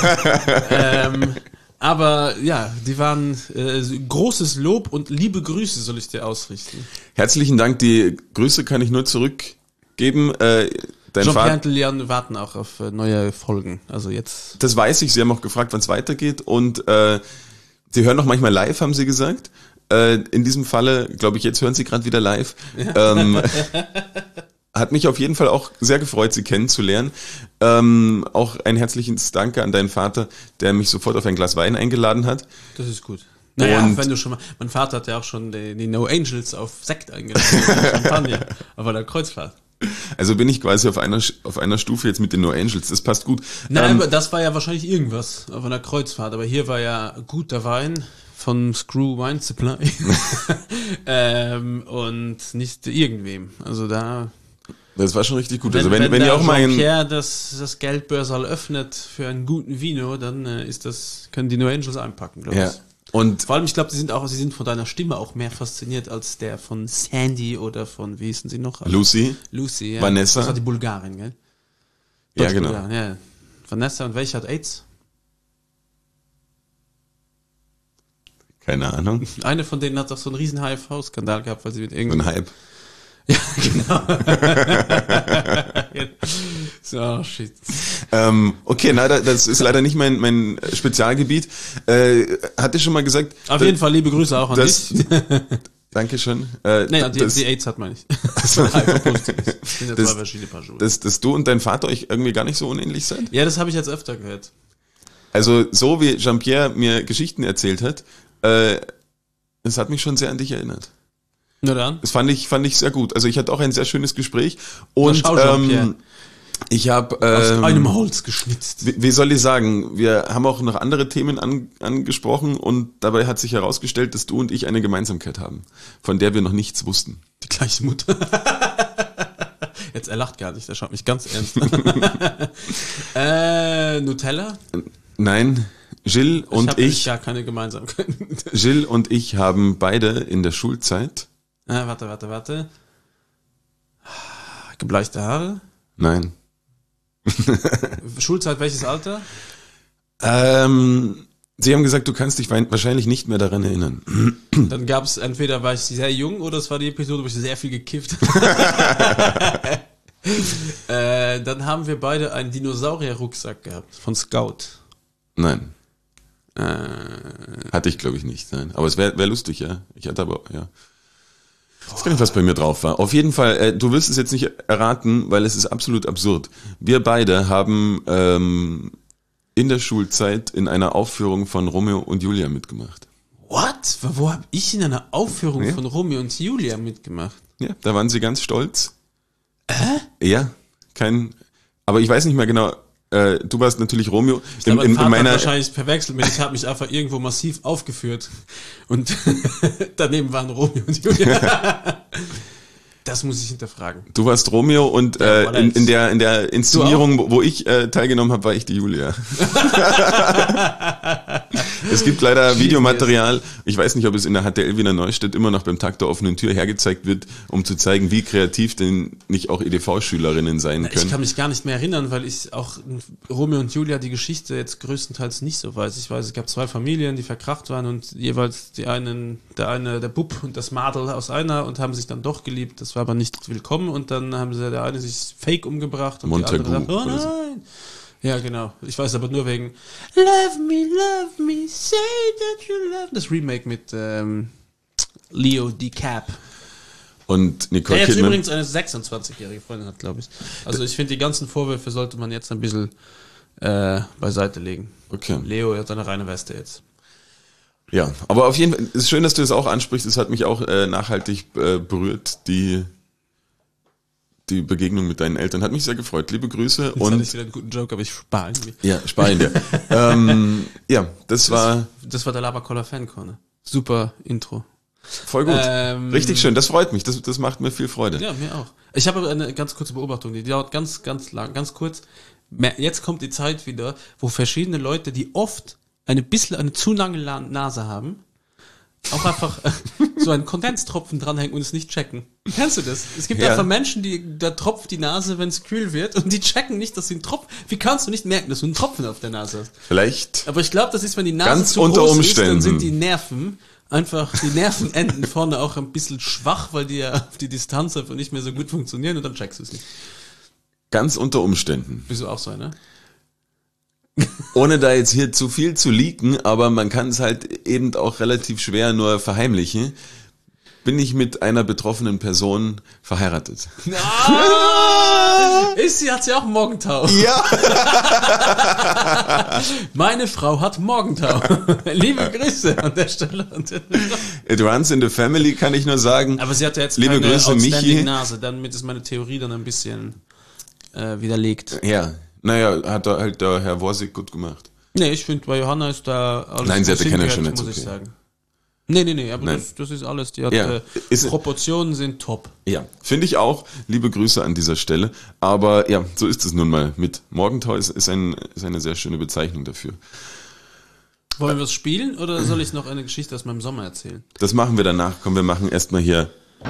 ähm, aber ja, die waren äh, großes Lob und liebe Grüße soll ich dir ausrichten. Herzlichen Dank, die Grüße kann ich nur zurückgeben. Äh, dein Jean-Pierre Vater, und Leon warten auch auf äh, neue Folgen. Also jetzt. das weiß ich, sie haben auch gefragt, wann es weitergeht und äh, sie hören auch manchmal live, haben sie gesagt. Äh, in diesem Falle, glaube ich, jetzt hören sie gerade wieder live. Ja. Ähm, hat mich auf jeden Fall auch sehr gefreut, sie kennenzulernen. Ähm, auch ein herzliches Danke an deinen Vater, der mich sofort auf ein Glas Wein eingeladen hat. Das ist gut. Naja, Und- wenn du schon mal, mein Vater hat ja auch schon die, die No Angels auf Sekt eingeladen, Champagner, auf einer Kreuzfahrt. Also bin ich quasi auf einer auf einer Stufe jetzt mit den No Angels. Das passt gut. Nein, Ähm, aber das war ja wahrscheinlich irgendwas auf einer Kreuzfahrt, aber hier war ja guter Wein von Screw Wine Supply ähm, und nicht irgendwem. Also da, das war schon richtig gut. wenn, Also wenn, wenn, wenn der ihr auch mal ein, Jean-Pierre das, das Geldbörsal öffnet für einen guten Vino, dann äh, ist das, können die No Angels einpacken, glaube ja. ich. Und Vor allem, ich glaube, sie sind auch, sie sind von deiner Stimme auch mehr fasziniert als der von Sandy oder von, wie hießen sie noch? Lucy, Lucy, ja. Vanessa. Das war die Bulgarin, gell? ja genau. Bulgarin, ja. Vanessa, und welche hat AIDS? Keine Ahnung. Eine von denen hat doch so einen riesen H I V-Skandal gehabt, weil sie mit So irgendeinem... ein Hype. Ja, genau. So, oh, shit. Ähm, okay, na, da- das ist leider nicht mein, mein Spezialgebiet. Äh, hatte schon mal gesagt. Auf da- jeden Fall liebe Grüße auch an das, dich. Dankeschön. Äh, Nee, die, das, die AIDS hat, meine ich. Das war H I V-positiv. Das sind ja Das- zwei verschiedene Paar Schuhe. dass, dass du und dein Vater euch irgendwie gar nicht so unähnlich seid? Ja, das habe ich jetzt öfter gehört. Also so wie Jean-Pierre mir Geschichten erzählt hat, äh, das hat mich schon sehr an dich erinnert. Na dann. Das fand ich, fand ich sehr gut. Also ich hatte auch ein sehr schönes Gespräch und schau, Jean-Pierre. ähm, ich habe Aus ähm, einem Holz geschnitzt. Wie, wie soll ich sagen, wir haben auch noch andere Themen an, angesprochen und dabei hat sich herausgestellt, dass du und ich eine Gemeinsamkeit haben, von der wir noch nichts wussten. Die gleiche Mutter. Jetzt, er lacht gar nicht, er schaut mich ganz ernst an. äh, Nutella? Nein, Gilles ich und habe ich, gar keine Gemeinsamkeit. Gilles und ich haben beide in der Schulzeit, Ah, warte, warte, warte. Gebleichte Haare? nein, Schulzeit, welches Alter? ähm, sie haben gesagt, du kannst dich wein- wahrscheinlich nicht mehr daran erinnern. Dann gab es, entweder war ich sehr jung oder es war die Episode, wo ich sehr viel gekifft habe. äh, dann haben wir beide einen Dinosaurier-Rucksack gehabt von Scout. Nein, Äh, hatte ich glaube ich nicht, nein. Aber es wäre wär lustig, ja. Ich hatte aber, ja. Ich weiß gar nicht, was bei mir drauf war. Auf jeden Fall, äh, du wirst es jetzt nicht erraten, weil es ist absolut absurd. Wir beide haben ähm, in der Schulzeit in einer Aufführung von Romeo und Julia mitgemacht. what? Wo habe ich in einer Aufführung Ja. von Romeo und Julia mitgemacht? Ja, da waren sie ganz stolz. Äh? Ja, kein, aber ich weiß nicht mehr genau, äh, du warst natürlich Romeo. Ich glaube, in, in, mein Vater in meiner, hat wahrscheinlich verwechselt mit, ich habe mich einfach irgendwo massiv aufgeführt und daneben waren Romeo und Julia. Das muss ich hinterfragen. du warst Romeo und Ja, äh, war in, das. in der in der Inszenierung, wo, wo ich äh, teilgenommen habe, war ich die Julia. Es gibt leider Videomaterial. Ich weiß nicht, ob es in der H T L Wiener Neustadt immer noch beim Tag der offenen Tür hergezeigt wird, um zu zeigen, wie kreativ denn nicht auch E D V-Schülerinnen sein Ich können. kann mich gar nicht mehr erinnern, weil ich auch Romeo und Julia die Geschichte jetzt größtenteils nicht so weiß. Ich weiß, es gab zwei Familien, die verkracht waren und jeweils die einen, der eine, der Bub und das Madel aus einer und haben sich dann doch geliebt. Das war aber nicht willkommen und dann haben sie der eine sich fake umgebracht und Montagu die andere sagt, oh oder so. nein. Ja, genau. Ich weiß aber nur wegen Love me, love me, say that you love me. Das Remake mit ähm, Leo DiCap. Und Nicole Der jetzt Kidman. übrigens eine sechsundzwanzigjährige Freundin hat, glaube ich. Also ich finde, die ganzen Vorwürfe sollte man jetzt ein bisschen äh, beiseite legen. Okay. Leo hat eine reine Weste jetzt. Ja, aber auf jeden Fall ist schön, dass du das auch ansprichst. Es hat mich auch äh, nachhaltig äh, berührt, die die Begegnung mit deinen Eltern. Hat mich sehr gefreut. Liebe Grüße. Jetzt und hatte ich wieder einen guten Joke, aber ich spare ihn mir. Ja, spar ihn dir. ähm, ja, das war Das, das war der Labercoller Fan-Corner. Super Intro. voll gut. Ähm, Richtig schön. Das freut mich. Das, das macht mir viel Freude. Ja, mir auch. Ich habe aber eine ganz kurze Beobachtung, die dauert ganz, ganz lang, ganz kurz. Jetzt kommt die Zeit wieder, wo verschiedene Leute, die oft eine bisschen eine zu lange La- Nase haben, auch einfach so einen Kondenstropfen dranhängen und es nicht checken. Kennst du das? Es gibt Ja. einfach Menschen, die, da tropft die Nase, wenn es kühl wird und die checken nicht, dass sie einen Tropfen, wie kannst du nicht merken, dass du einen Tropfen auf der Nase hast? Vielleicht. Aber ich glaube, das ist, wenn die Nase Ganz zu unter groß Umständen. ist, dann sind die Nerven einfach, die Nervenenden vorne auch ein bisschen schwach, weil die ja auf die Distanz einfach nicht mehr so gut funktionieren und dann checkst du es nicht. Ganz unter Umständen. Wieso auch so, ne? Ohne da jetzt hier zu viel zu leaken, aber man kann es halt eben auch relativ schwer nur verheimlichen. Bin ich mit einer betroffenen Person verheiratet? Ah, ist sie, hat sie auch Morgentau. Ja. Meine Frau hat Morgentau. Liebe Grüße an der Stelle. It runs in the family, kann ich nur sagen. Aber sie hatte jetzt Liebe keine Grüße, outstanding Michi. Nase, damit ist meine Theorie dann ein bisschen äh, widerlegt. Ja, naja, hat da halt der Herr Worsig gut gemacht. Nee, ich finde, bei Johanna ist da alles Nein, sie hatte was keine hingehört, Schönheits-O P. muss ich sagen. Nee, nee, nee, aber Nein. das, das ist alles, die hat, Ja, äh, ist- Proportionen sind top. Ja, finde ich auch. Liebe Grüße an dieser Stelle. Aber ja, so ist es nun mal mit Morgentau. Ist, ist, ein, ist eine sehr schöne Bezeichnung dafür. Wollen wir es spielen oder soll ich noch eine Geschichte aus meinem Sommer erzählen? Das machen wir danach. Komm, wir machen erstmal hier.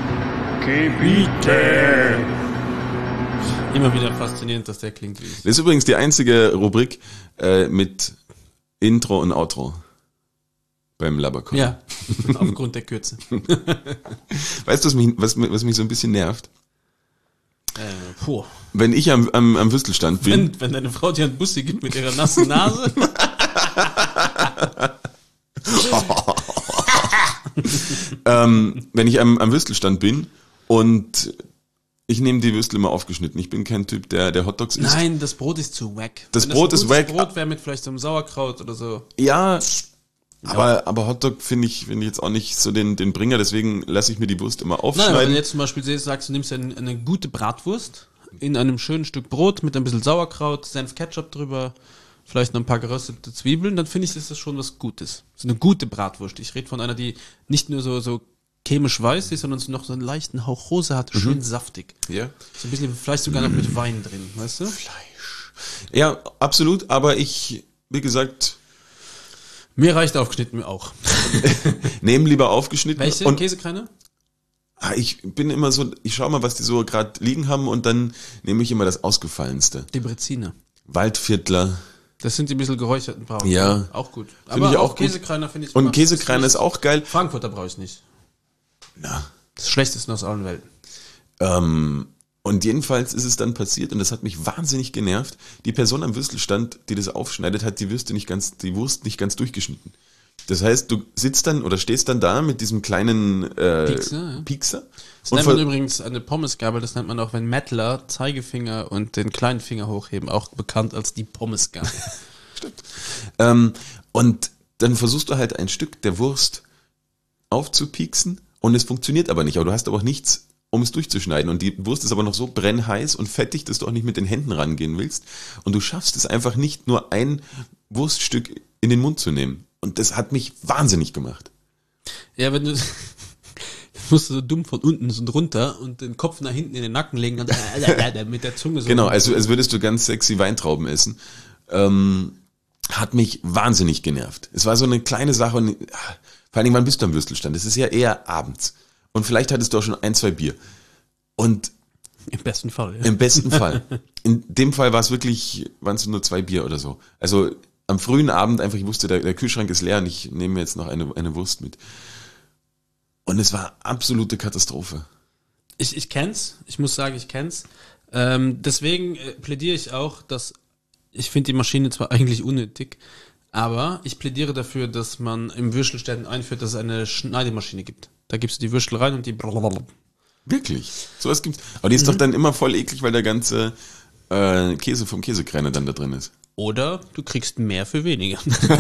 Gebiete. Immer wieder faszinierend, dass der klingt wie ich. Das ist übrigens die einzige Rubrik äh, mit Intro und Outro beim Labercon. Ja, aufgrund der Kürze. Weißt du, was mich, was, mi- was mich so ein bisschen nervt? Äh, puh. Wenn ich am, am, am Würstelstand bin, Wenn, wenn deine Frau dir einen Bussi gibt mit ihrer nassen Nase. ähm, wenn ich am, am Würstelstand bin und ich nehme die Würstel immer aufgeschnitten. Ich bin kein Typ, der, der Hotdogs isst. Nein, das Brot ist zu wack. Das Wenn Brot ein ist gutes wack. Brot wäre mit vielleicht so einem Sauerkraut oder so. Ja, aber, aber Hotdog finde ich, finde ich jetzt auch nicht so den, den Bringer, deswegen lasse ich mir die Wurst immer Nein, aber wenn aufschneiden. du jetzt zum Beispiel siehst, sagst, du nimmst eine, eine gute Bratwurst in einem schönen Stück Brot mit ein bisschen Sauerkraut, Senf, Ketchup drüber, vielleicht noch ein paar geröstete Zwiebeln, dann finde ich, ist das schon was Gutes. So eine gute Bratwurst. Ich rede von einer, die nicht nur so, so chemisch weiß ist, sondern so noch so einen leichten Hauch rosa hat, schön saftig. Ja. So ein bisschen, vielleicht sogar noch mit Wein drin, weißt du? Ja, absolut, aber ich, wie gesagt, Mir reicht aufgeschnitten mir auch. nehme lieber aufgeschnitten. Welche? Und Käsekreiner? ah, ich bin immer so, ich schaue mal, was die so gerade liegen haben und dann nehme ich immer das Ausgefallenste. Die Breziner. Waldviertler. Das sind die ein bisschen geräucherten Braunen. Ja. Auch gut. Finde ich auch gut. Käsekreiner finde ich Und immer- Käsekreiner ist auch geil. Frankfurter brauche ich nicht. Na, Das Schlechteste aus allen Welten. Ähm, und jedenfalls ist es dann passiert, und das hat mich wahnsinnig genervt, die Person am Würstelstand, die das aufschneidet, hat die Würste nicht ganz, die Wurst nicht ganz durchgeschnitten. Das heißt, du sitzt dann oder stehst dann da mit diesem kleinen äh, Piekser, ja. Piekser Das und nennt man ver- übrigens eine Pommesgabel, das nennt man auch, wenn Mettler Zeigefinger und den kleinen Finger hochheben, auch bekannt als die Pommesgabel. ähm, und dann versuchst du halt ein Stück der Wurst aufzupieksen und es funktioniert aber nicht. Aber du hast aber auch nichts, um es durchzuschneiden. Und die Wurst ist aber noch so brennheiß und fettig, dass du auch nicht mit den Händen rangehen willst. Und du schaffst es einfach nicht, nur ein Wurststück in den Mund zu nehmen. Und das hat mich wahnsinnig gemacht. Ja, wenn du, du musst so dumm von unten so drunter und den Kopf nach hinten in den Nacken legen und mit der Zunge so. Genau, also als würdest du ganz sexy Weintrauben essen. Ähm, hat mich wahnsinnig genervt. Es war so eine kleine Sache und ah, vor allen Dingen, wann bist du am Würstelstand? Es ist ja eher abends. Und vielleicht hattest du auch schon ein, zwei Bier. Und Im besten Fall, ja. im besten Fall. In dem Fall war es wirklich, waren es nur zwei Bier oder so. Also am frühen Abend einfach, ich wusste, der, der Kühlschrank ist leer und ich nehme mir jetzt noch eine, eine Wurst mit. Und es war absolute Katastrophe. Ich, ich kenn's, ich muss sagen, ich kenn's. Ähm, deswegen äh, plädiere ich auch, dass ich finde die Maschine zwar eigentlich unnötig, aber ich plädiere dafür, dass man im Würstelständen einführt, dass es eine Schneidemaschine gibt. Da gibst du die Würstel rein und die blablabla. Wirklich. Sowas gibt's. Aber die ist doch dann immer voll eklig, weil der ganze äh, Käse vom Käsekreiner dann da drin ist. Oder du kriegst mehr für weniger.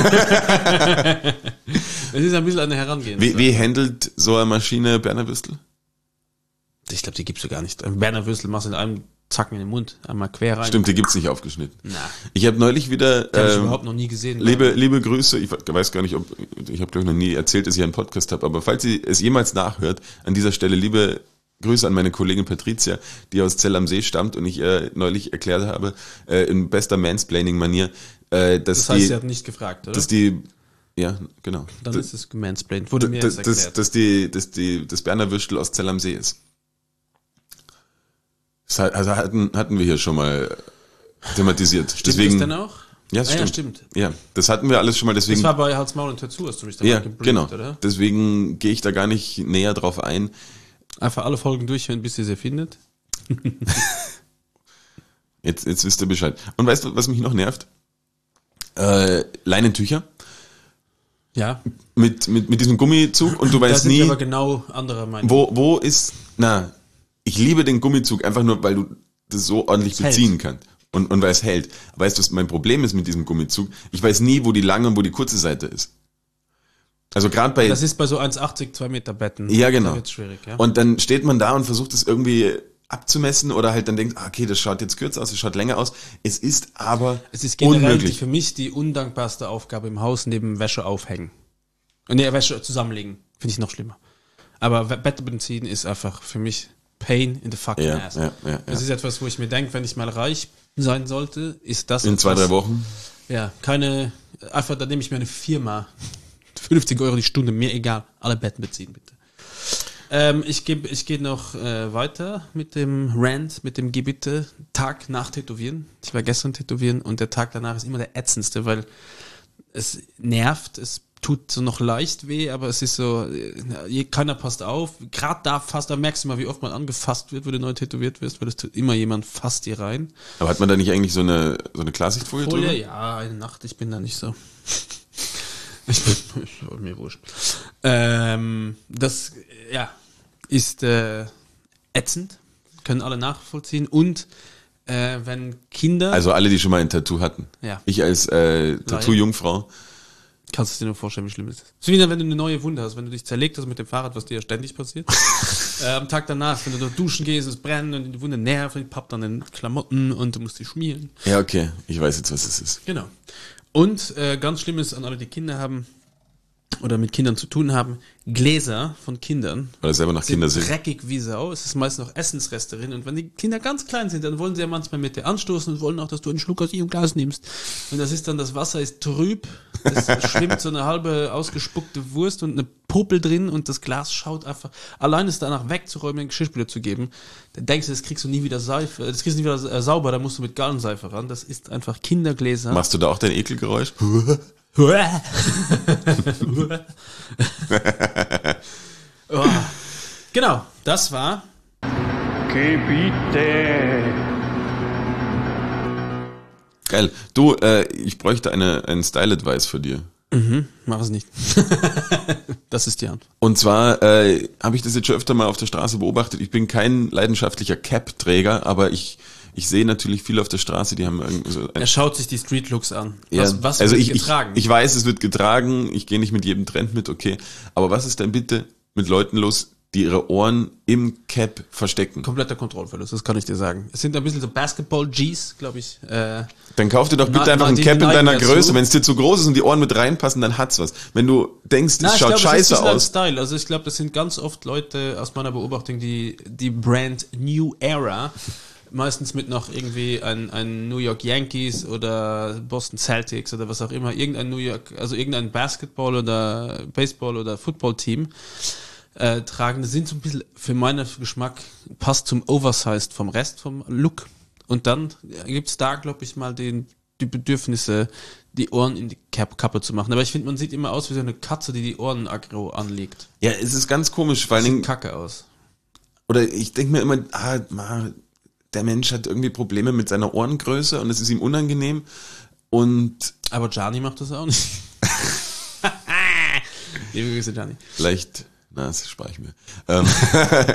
Das ist ein bisschen eine Herangehensweise. Wie, wie handelt so eine Maschine Berner Würstel? Ich glaube, die gibst du gar nicht. Berner Würstel machst du in einem Zacken in den Mund, einmal quer rein. Stimmt, die gibt's nicht aufgeschnitten. Na. Ich habe neulich wieder Die habe ich ähm, überhaupt noch nie gesehen. liebe liebe Grüße. Ich weiß gar nicht, ob ich habe glaube ich noch nie erzählt, dass ich einen Podcast habe, aber falls sie es jemals nachhört, an dieser Stelle liebe Grüße an meine Kollegin Patricia, die aus Zell am See stammt und ich äh, neulich erklärt habe, äh, in bester Mansplaining-Manier, äh, dass Das heißt, die, sie hat nicht gefragt, oder? dass die, ja, genau, Dann das, ist es gemansplained. Wurde mir das, jetzt das, erklärt. dass die, dass die, das Berner Würstel aus Zell am See ist. Das hat- also hatten, hatten wir hier schon mal thematisiert. Stimmt deswegen, das denn auch? Ja, Ah, das ja, stimmt. stimmt. Ja, das hatten wir alles schon mal, deswegen. Das war bei Hals, Maul und Tattoo, hast du mich da Ja, mal gebrieft, genau. oder? Deswegen gehe ich da gar nicht näher drauf ein. Einfach alle Folgen durchhören, bis ihr sie findet. Jetzt, jetzt wisst ihr Bescheid. Und weißt du, was mich noch nervt? Äh, Leinentücher Ja. mit, mit, mit diesem Gummizug und du Da weißt sind nie, wir aber genau anderer Meinung. wo, wo ist, na, ich liebe den Gummizug einfach nur, weil du das so ordentlich Es hält. beziehen kannst. Und, und weil es hält. Weißt du, was mein Problem ist mit diesem Gummizug? Ich weiß nie, wo die lange und wo die kurze Seite ist. Also gerade bei, Das ist bei so eins achtzig, zwei Meter Betten. Ja, genau. Da wird's schwierig, ja. und dann steht man da und versucht es irgendwie abzumessen oder halt dann denkt, ah, okay, das schaut jetzt kürzer aus, das schaut länger aus. Es ist aber Es ist generell die, unmöglich. für mich die undankbarste Aufgabe im Haus neben Wäsche aufhängen. Nee, Wäsche zusammenlegen. Finde ich noch schlimmer. Aber We- Bett beziehen ist einfach für mich Pain in the fucking Ja, ass. ja, ja, ja. Das ist etwas, wo ich mir denke, wenn ich mal reich sein sollte, ist das In zwei, etwas- drei Wochen. Ja, keine, einfach, da nehme ich mir eine Firma. fünfzig Euro die Stunde, mir egal. Alle Betten beziehen, bitte. Ähm, ich gebe, ich gehe noch äh, weiter mit dem Rant, mit dem Gebitte. Tag nach Tätowieren. Ich war gestern tätowieren und der Tag danach ist immer der ätzendste, weil es nervt, es tut so noch leicht weh, aber es ist so, äh, keiner passt auf. Gerade da fast, da merkst du mal, wie oft man angefasst wird, wenn du neu tätowiert wirst, weil es tut immer jemand fasst dir rein. Aber hat man da nicht eigentlich so eine, so eine Klarsichtfolie Folie, drüber? ja, eine Nacht, ich bin da nicht so. Ich bin, ich, mir wurscht. Ähm, das, ja, ist äh, ätzend, können alle nachvollziehen und äh, wenn Kinder, Also alle, die schon mal ein Tattoo hatten. ja, Ich als äh, Tattoo-Jungfrau. kannst du dir nur vorstellen, wie schlimm das ist. So wie wenn du eine neue Wunde hast, wenn du dich zerlegt hast mit dem Fahrrad, was dir ja ständig passiert. äh, am Tag danach, wenn du dort duschen gehst, es brennt und die Wunde nervt, und pappt dann in Klamotten und du musst die schmieren. Ja, okay, ich weiß jetzt, was es ist. Genau. Und äh, ganz schlimm ist an alle, die Kinder haben oder mit Kindern zu tun haben, Gläser von Kindern Weil es selber nach Kinder sind sind. dreckig wie Sau. Es ist meist noch Essensreste drin. Und wenn die Kinder ganz klein sind, dann wollen sie ja manchmal mit dir anstoßen und wollen auch, dass du einen Schluck aus ihrem Glas nimmst. Und das ist dann, das Wasser ist trüb, es schwimmt so eine halbe ausgespuckte Wurst und eine Popel drin und das Glas schaut einfach, allein es danach wegzuräumen, den Geschirrspüler zu geben, dann denkst du, das kriegst du nie wieder Seife, das kriegst du nie wieder äh, sauber, da musst du mit Galenseife ran. Das ist einfach Kindergläser. Machst du da auch dein Ekelgeräusch? Oh. Genau, das war Gebiete. Geil. Du, äh, ich bräuchte eine, einen Style-Advice für dir. Mach es nicht. Das ist die Antwort. Und zwar äh, habe ich das jetzt schon öfter mal auf der Straße beobachtet. Ich bin kein leidenschaftlicher Cap-Träger, aber ich, ich sehe natürlich viele auf der Straße, die haben irgendwie so ein, Er schaut sich die Street Looks an. ja, Was, was also wird ich, getragen? Ich, ich weiß, es wird getragen, ich gehe nicht mit jedem Trend mit, okay. Aber was ist denn bitte mit Leuten los, die ihre Ohren im Cap verstecken? Kompletter Kontrollverlust, das kann ich dir sagen. Es sind ein bisschen so Basketball-Gs, glaube ich. Äh, Dann kauf dir doch bitte Na- einfach na, ein die Cap in neigen deiner dazu. Größe. Wenn es dir zu groß ist und die Ohren mit reinpassen, dann hat's was. Wenn du denkst, na, es ich schaut glaub, das ist scheiße ein bisschen ein aus. Style. Also ich glaube, das sind ganz oft Leute aus meiner Beobachtung, die die Brand New Era meistens mit noch irgendwie ein, ein New York Yankees oder Boston Celtics oder was auch immer, irgendein New York, also irgendein Basketball oder Baseball oder Football-Team äh, tragen. Das sind so ein bisschen für meinen Geschmack, passt zum Oversized vom Rest vom Look. Und dann gibt's da, glaube ich, mal den, die Bedürfnisse, die Ohren in die Cap Kappe zu machen. Aber ich finde, man sieht immer aus wie so eine Katze, die die Ohren aggro anlegt. Ja, es ist ganz komisch, vor allen Sieht Dingen, kacke aus. oder ich denke mir immer, ah, ma, der Mensch hat irgendwie Probleme mit seiner Ohrengröße und es ist ihm unangenehm und Aber Gianni macht das auch nicht. Liebe Grüße, Gianni. vielleicht, na, das spare ich mir. Ähm,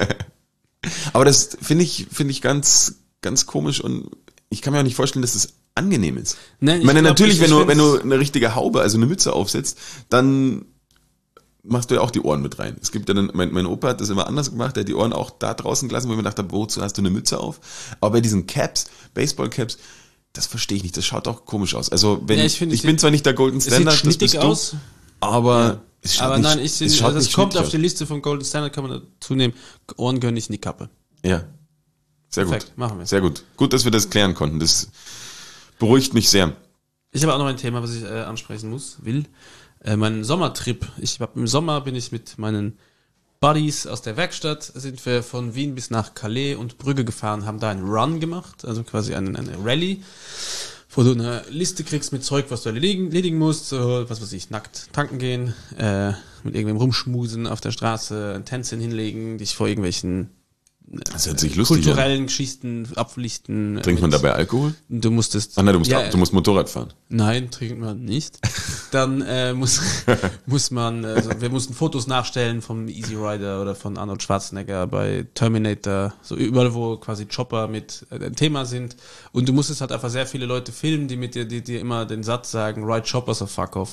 aber das finde ich, finde ich ganz, ganz komisch und ich kann mir auch nicht vorstellen, dass es angenehm ist. Nein, ich meine, ich glaub, natürlich, ich- wenn ich du, wenn find's- du eine richtige Haube, also eine Mütze aufsetzt, dann machst du ja auch die Ohren mit rein. Es gibt ja dann, mein, mein Opa hat das immer anders gemacht, der hat die Ohren auch da draußen gelassen, wo ich mir gedacht habe, wozu hast du eine Mütze auf? Aber bei diesen Caps, Baseball-Caps, das verstehe ich nicht, das schaut auch komisch aus. Also wenn Ja, ich, ich find, ich es bin sieht- zwar nicht der Golden Es sieht Standard, das schnittig bist du, aus. aber es schaut Aber nicht, nein, ich es sehe, schaut also es nicht kommt schnittig auf die Liste vom Golden Standard, kann man dazu nehmen. Ohren gehören nicht in die Kappe. aus. Ja, sehr gut. Perfekt, machen wir. Sehr gut. Gut, dass wir das klären konnten. Das beruhigt mich sehr. Ich habe auch noch ein Thema, was ich äh, ansprechen muss, will. Äh, mein Sommertrip. Ich hab, im Sommer bin ich mit meinen Buddies aus der Werkstatt, sind wir von Wien bis nach Calais und Brügge gefahren, haben da einen Run gemacht, also quasi eine, eine Rallye, wo du eine Liste kriegst mit Zeug, was du erledigen, erledigen musst, so, was weiß ich, nackt tanken gehen, äh, mit irgendwem rumschmusen auf der Straße, ein Tänzchen hinlegen, dich vor irgendwelchen Das hört sich lustig an. kulturellen Geschichten abpflichten. Trinkt man mit- dabei Alkohol? Du musstest. Ah nein, du musst, Ja, ab, du musst Motorrad fahren. Nein, trinkt man nicht. Dann äh, muss muss man, also wir mussten Fotos nachstellen vom Easy Rider oder von Arnold Schwarzenegger bei Terminator, so überall, wo quasi Chopper mit äh, ein Thema sind. Und du musstest halt einfach sehr viele Leute filmen, die mit dir, die dir immer den Satz sagen, ride Choppers or fuck off.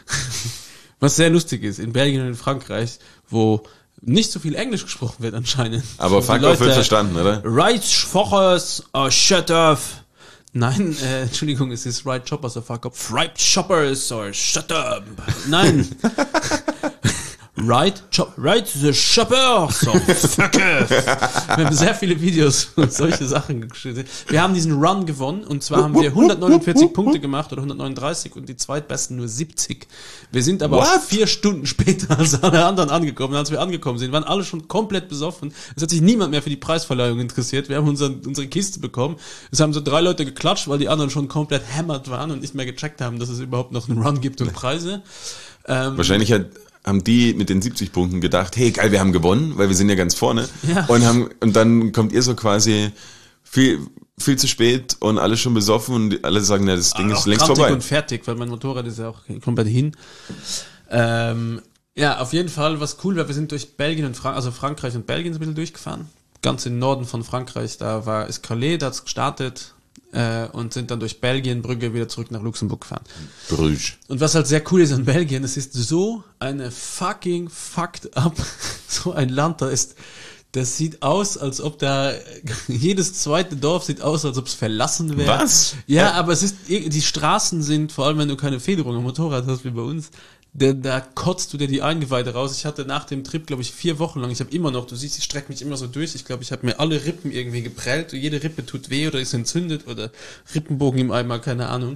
Was sehr lustig ist, in Belgien und in Frankreich, wo nicht so viel Englisch gesprochen wird anscheinend. Aber Wo die fuck off Leute- wird verstanden, oder? Right Choppers or shut off. Nein, äh, Entschuldigung, es ist Right Choppers or fuck off. Right Choppers or shut up. Nein. Right Chop, Right the Choppers or fuck off. Wir haben sehr viele Videos und solche Sachen geschrieben. Wir haben diesen Run gewonnen und zwar haben wir hundertneunundvierzig Punkte gemacht oder hundertneununddreißig und die zweitbesten nur siebzig. Wir sind aber auch What? vier Stunden später als alle anderen angekommen. Als wir angekommen sind, waren alle schon komplett besoffen. Es hat sich niemand mehr für die Preisverleihung interessiert. Wir haben unseren, unsere Kiste bekommen. Es haben so drei Leute geklatscht, weil die anderen schon komplett hämmert waren und nicht mehr gecheckt haben, dass es überhaupt noch einen Run gibt und Preise. Ähm, Wahrscheinlich hat, haben die mit den siebzig Punkten gedacht, hey geil, wir haben gewonnen, weil wir sind ja ganz vorne. Ja. Und haben und dann kommt ihr so quasi viel viel zu spät und alle schon besoffen und alle sagen, na, das Ding auch ist längst grantig vorbei. und fertig, weil mein Motorrad ist ja auch komplett hin. Ähm, ja, auf jeden Fall, was cool war, wir sind durch Belgien und Frank also Frankreich und Belgien so ein bisschen durchgefahren. Ganz im Norden von Frankreich, da war ist Calais, da hat's gestartet äh, und sind dann durch Belgien, Brügge wieder zurück nach Luxemburg gefahren. Brüsch. Und was halt sehr cool ist an Belgien, es ist so eine fucking fucked up, so ein Land, da ist, das sieht aus, als ob da, jedes zweite Dorf sieht aus, als ob es verlassen wäre. Was? Ja, aber es ist, die Straßen sind, vor allem wenn du keine Federung am Motorrad hast wie bei uns, da, da kotzt du dir die Eingeweide raus. Ich hatte nach dem Trip, glaube ich, vier Wochen lang, ich habe immer noch, du siehst, ich strecke mich immer so durch, ich glaube, ich habe mir alle Rippen irgendwie geprellt, jede Rippe tut weh oder ist entzündet oder Rippenbogen im Eimer, keine Ahnung.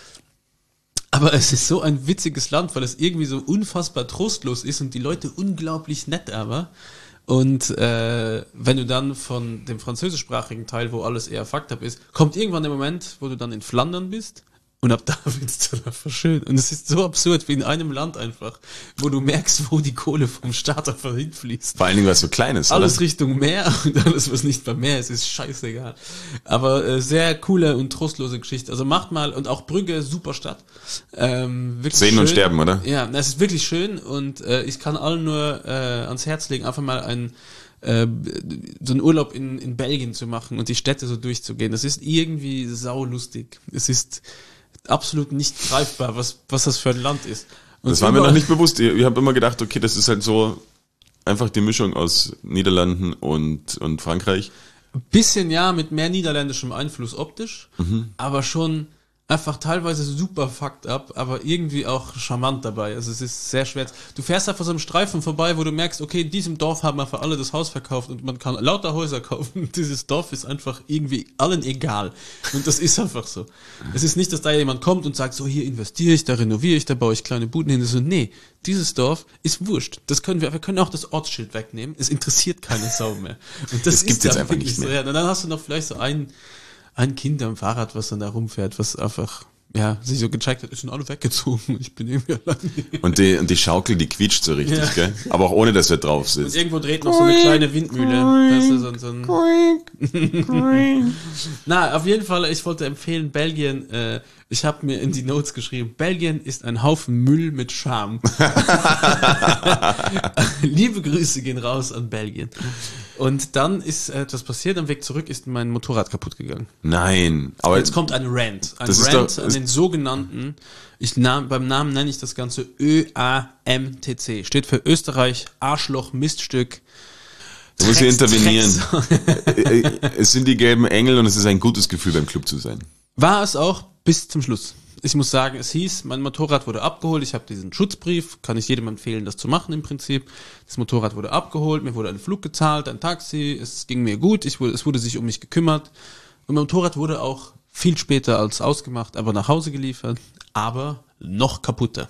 Aber es ist so ein witziges Land, weil es irgendwie so unfassbar trostlos ist und die Leute unglaublich nett aber. Und äh, wenn du dann von dem französischsprachigen Teil, wo alles eher fucked up ist, kommt irgendwann der Moment, wo du dann in Flandern bist und ab da findest du einfach schön. Und es ist so absurd wie in einem Land einfach, wo du merkst, wo die Kohle vom Staat einfach hinfließt. Vor allen Dingen, was so klein ist, Alles oder? Richtung Meer und alles, was nicht beim Meer ist, ist scheißegal. Aber äh, sehr coole und trostlose Geschichte. Also macht mal, und auch Brügge, super Stadt. Ähm, wirklich Sehen schön. und sterben, oder? Ja, es ist wirklich schön und äh, ich kann allen nur äh, ans Herz legen, einfach mal ein äh, so einen Urlaub in, in Belgien zu machen und die Städte so durchzugehen. Das ist irgendwie saulustig. Es ist absolut nicht greifbar, was, was das für ein Land ist. Und Das war mir überall- noch nicht bewusst. Ich, ich habe immer gedacht, okay, das ist halt so einfach die Mischung aus Niederlanden und, und Frankreich. Bisschen ja, mit mehr niederländischem Einfluss optisch, Mhm. aber schon einfach teilweise super fucked up, aber irgendwie auch charmant dabei. Also es ist sehr schwer. Du fährst einfach so einem Streifen vorbei, wo du merkst, okay, in diesem Dorf haben einfach alle das Haus verkauft und man kann lauter Häuser kaufen. Dieses Dorf ist einfach irgendwie allen egal. Und das ist einfach so. Es ist nicht, dass da jemand kommt und sagt, so hier investiere ich, da renoviere ich, da baue ich kleine Buden hin. So, nee, dieses Dorf ist wurscht. Das können wir, wir können auch das Ortsschild wegnehmen. Es interessiert keine Sau mehr. Und das, Das gibt's ist jetzt dann einfach wirklich nicht so. mehr. Ja, und dann hast du noch vielleicht so ein, ein Kind am Fahrrad, was dann da rumfährt, was einfach, ja, sich so gecheckt hat, es sind alle weggezogen. Ich bin irgendwie allein hier. Und die, und die Schaukel, die quietscht so richtig, Ja. gell? Aber auch ohne, dass er drauf Und sitzt. irgendwo dreht noch so eine kleine Windmühle. Das ist so, so ein Na, auf jeden Fall, ich wollte empfehlen, Belgien, äh, ich habe mir in die Notes geschrieben, Belgien ist ein Haufen Müll mit Charme. Liebe Grüße gehen raus an Belgien. Und dann ist etwas passiert, am Weg zurück ist mein Motorrad kaputt gegangen. Nein, aber Jetzt kommt ein Rant. Ein Das ist Rant doch- an den sogenannten, ich nahm, beim Namen nenne ich das Ganze Ö A M T C. Steht für Österreich, Arschloch, Miststück. da muss ich Drecks- intervenieren. Drecks- Es sind die gelben Engel und es ist ein gutes Gefühl, beim Club zu sein. War es auch bis zum Schluss. Ich muss sagen, es hieß, mein Motorrad wurde abgeholt, ich habe diesen Schutzbrief, kann ich jedem empfehlen, das zu machen im Prinzip. Das Motorrad wurde abgeholt, mir wurde ein Flug gezahlt, ein Taxi, es ging mir gut, ich wurde, es wurde sich um mich gekümmert. Und mein Motorrad wurde auch viel später als ausgemacht, aber nach Hause geliefert, aber noch kaputter.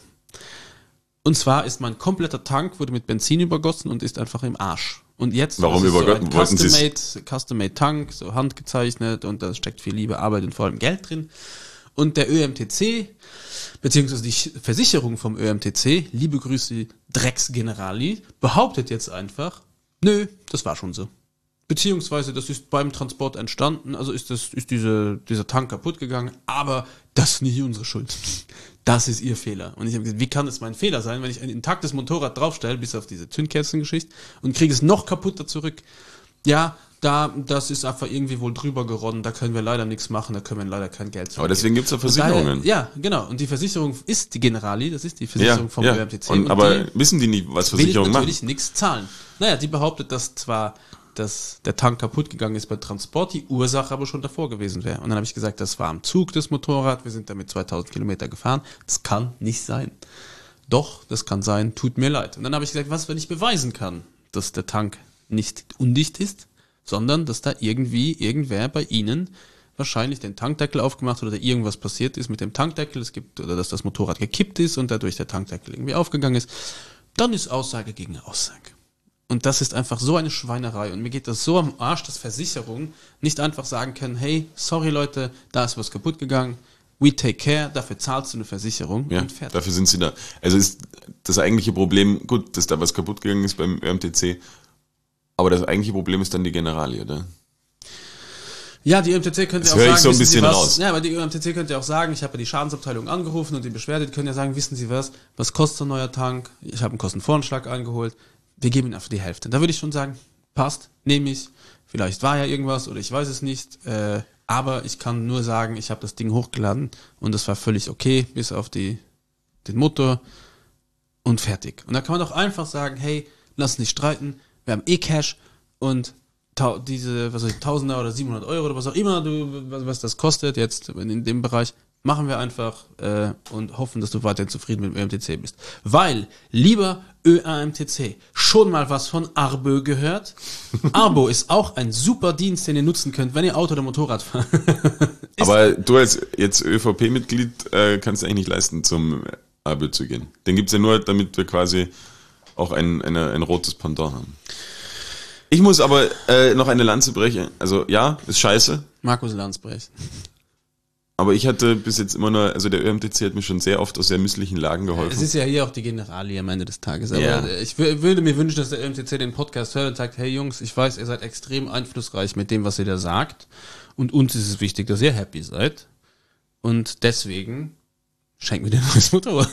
Und zwar ist mein kompletter Tank wurde mit Benzin übergossen und ist einfach im Arsch. Und jetzt Warum ist es übergossen? so Wollten ein Sie's- Custom-Made, Custom-Made Tank, so handgezeichnet und da steckt viel Liebe, Arbeit und vor allem Geld drin. Und der Ö M T C, beziehungsweise die Versicherung vom Ö M T C, liebe Grüße Drecksgenerali, behauptet jetzt einfach, nö, das war schon so. Beziehungsweise das ist beim Transport entstanden, also ist das ist diese, dieser Tank kaputt gegangen, aber das ist nicht unsere Schuld. Das ist ihr Fehler. Und ich habe gesagt, wie kann es mein Fehler sein, wenn ich ein intaktes Motorrad draufstelle, bis auf diese Zündkerzengeschichte, und kriege es noch kaputter zurück? Ja, da, das ist einfach irgendwie wohl drüber geronnen, da können wir leider nichts machen, da können wir leider kein Geld Aber deswegen gibt's ja Und Versicherungen. Daher, ja, genau. Und die Versicherung ist die Generali, das ist die Versicherung vom Ö M T C. Und, aber die wissen die nicht, was will Versicherungen machen? natürlich nichts zahlen. Naja, die behauptet, dass zwar dass der Tank kaputt gegangen ist beim Transport, die Ursache aber schon davor gewesen wäre. Und dann habe ich gesagt, das war am Zug das Motorrad, wir sind damit zweitausend Kilometer gefahren. Das kann nicht sein. Doch, das kann sein, tut mir leid. Und dann habe ich gesagt, was, wenn ich beweisen kann, dass der Tank nicht undicht ist, sondern dass da irgendwie irgendwer bei Ihnen wahrscheinlich den Tankdeckel aufgemacht hat oder irgendwas passiert ist mit dem Tankdeckel, es gibt, oder dass das Motorrad gekippt ist und dadurch der Tankdeckel irgendwie aufgegangen ist, dann ist Aussage gegen Aussage. Und das ist einfach so eine Schweinerei. Und mir geht das so am Arsch, dass Versicherungen nicht einfach sagen können, hey, sorry Leute, da ist was kaputt gegangen, we take care, dafür zahlst du eine Versicherung Ja, und fertig. dafür sind sie da. Also ist das eigentliche Problem, gut, dass da was kaputt gegangen ist beim Ö M T C, aber das eigentliche Problem ist dann die Generali, oder? Ja, die Ö M T C könnte Das ja auch höre ich sagen, so ein wissen bisschen Sie was? raus. Ja, aber die Ö M T C könnte ja auch sagen, ich habe ja die Schadensabteilung angerufen und die Beschwerde, die können ja sagen, wissen Sie was, was kostet ein neuer Tank? Ich habe einen Kostenvoranschlag eingeholt. Wir geben Ihnen einfach die Hälfte. Da würde ich schon sagen, passt, nehme ich. Vielleicht war ja irgendwas oder ich weiß es nicht. Äh, aber ich kann nur sagen, ich habe das Ding hochgeladen und das war völlig okay, bis auf die, den Motor und fertig. Und da kann man doch einfach sagen, hey, lass nicht streiten, wir haben eh Cash und tau- diese, was weiß ich, Tausender oder siebenhundert Euro oder was auch immer, du, was, was das kostet jetzt in dem Bereich, machen wir einfach äh, und hoffen, dass du weiterhin zufrieden mit dem Ö M T C bist. Weil, lieber Ö A M T C, schon mal was von Arbo gehört? Arbo ist auch ein super Dienst, den ihr nutzen könnt, wenn ihr Auto oder Motorrad fahrt. Aber du als jetzt Ö V P-Mitglied äh, kannst eigentlich nicht leisten, zum A B zu gehen. Den gibt's ja nur, damit wir quasi auch ein, eine, ein rotes Pendant haben. Ich muss aber äh, noch eine Lanze brechen. Also ja, ist scheiße. Markus Landsbrecht. Aber ich hatte bis jetzt immer nur, also der Ö M T C hat mir schon sehr oft aus sehr misslichen Lagen geholfen. Es ist ja hier auch die Generali am Ende des Tages. Aber Ja. ich w- würde mir wünschen, dass der Ö M T C den Podcast hört und sagt, hey Jungs, ich weiß, ihr seid extrem einflussreich mit dem, was ihr da sagt. Und uns ist es wichtig, dass ihr happy seid. Und deswegen schenkt mir den neues Motorrad.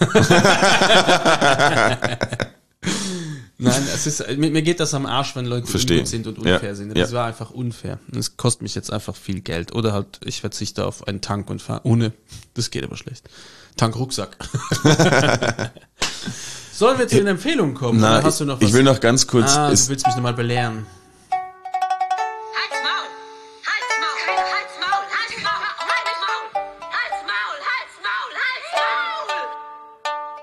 Nein, es ist, mir, mir geht das am Arsch, wenn Leute Verstehe. ungut sind und unfair Ja. sind. Das Ja. war einfach unfair. Und es kostet mich jetzt einfach viel Geld. Oder halt, ich verzichte auf einen Tank und fahre ohne. Das geht aber schlecht. Tank-Rucksack. Sollen wir zu den Empfehlungen kommen? Na, oder hast du noch was? ich will noch ganz kurz. ah, es, du willst mich nochmal belehren. Halt's Maul! Halt's Maul! Keine Halt's Maul! Halt's Maul! Halt's Maul! Halt's Maul! Halt's Maul! Halt's Maul!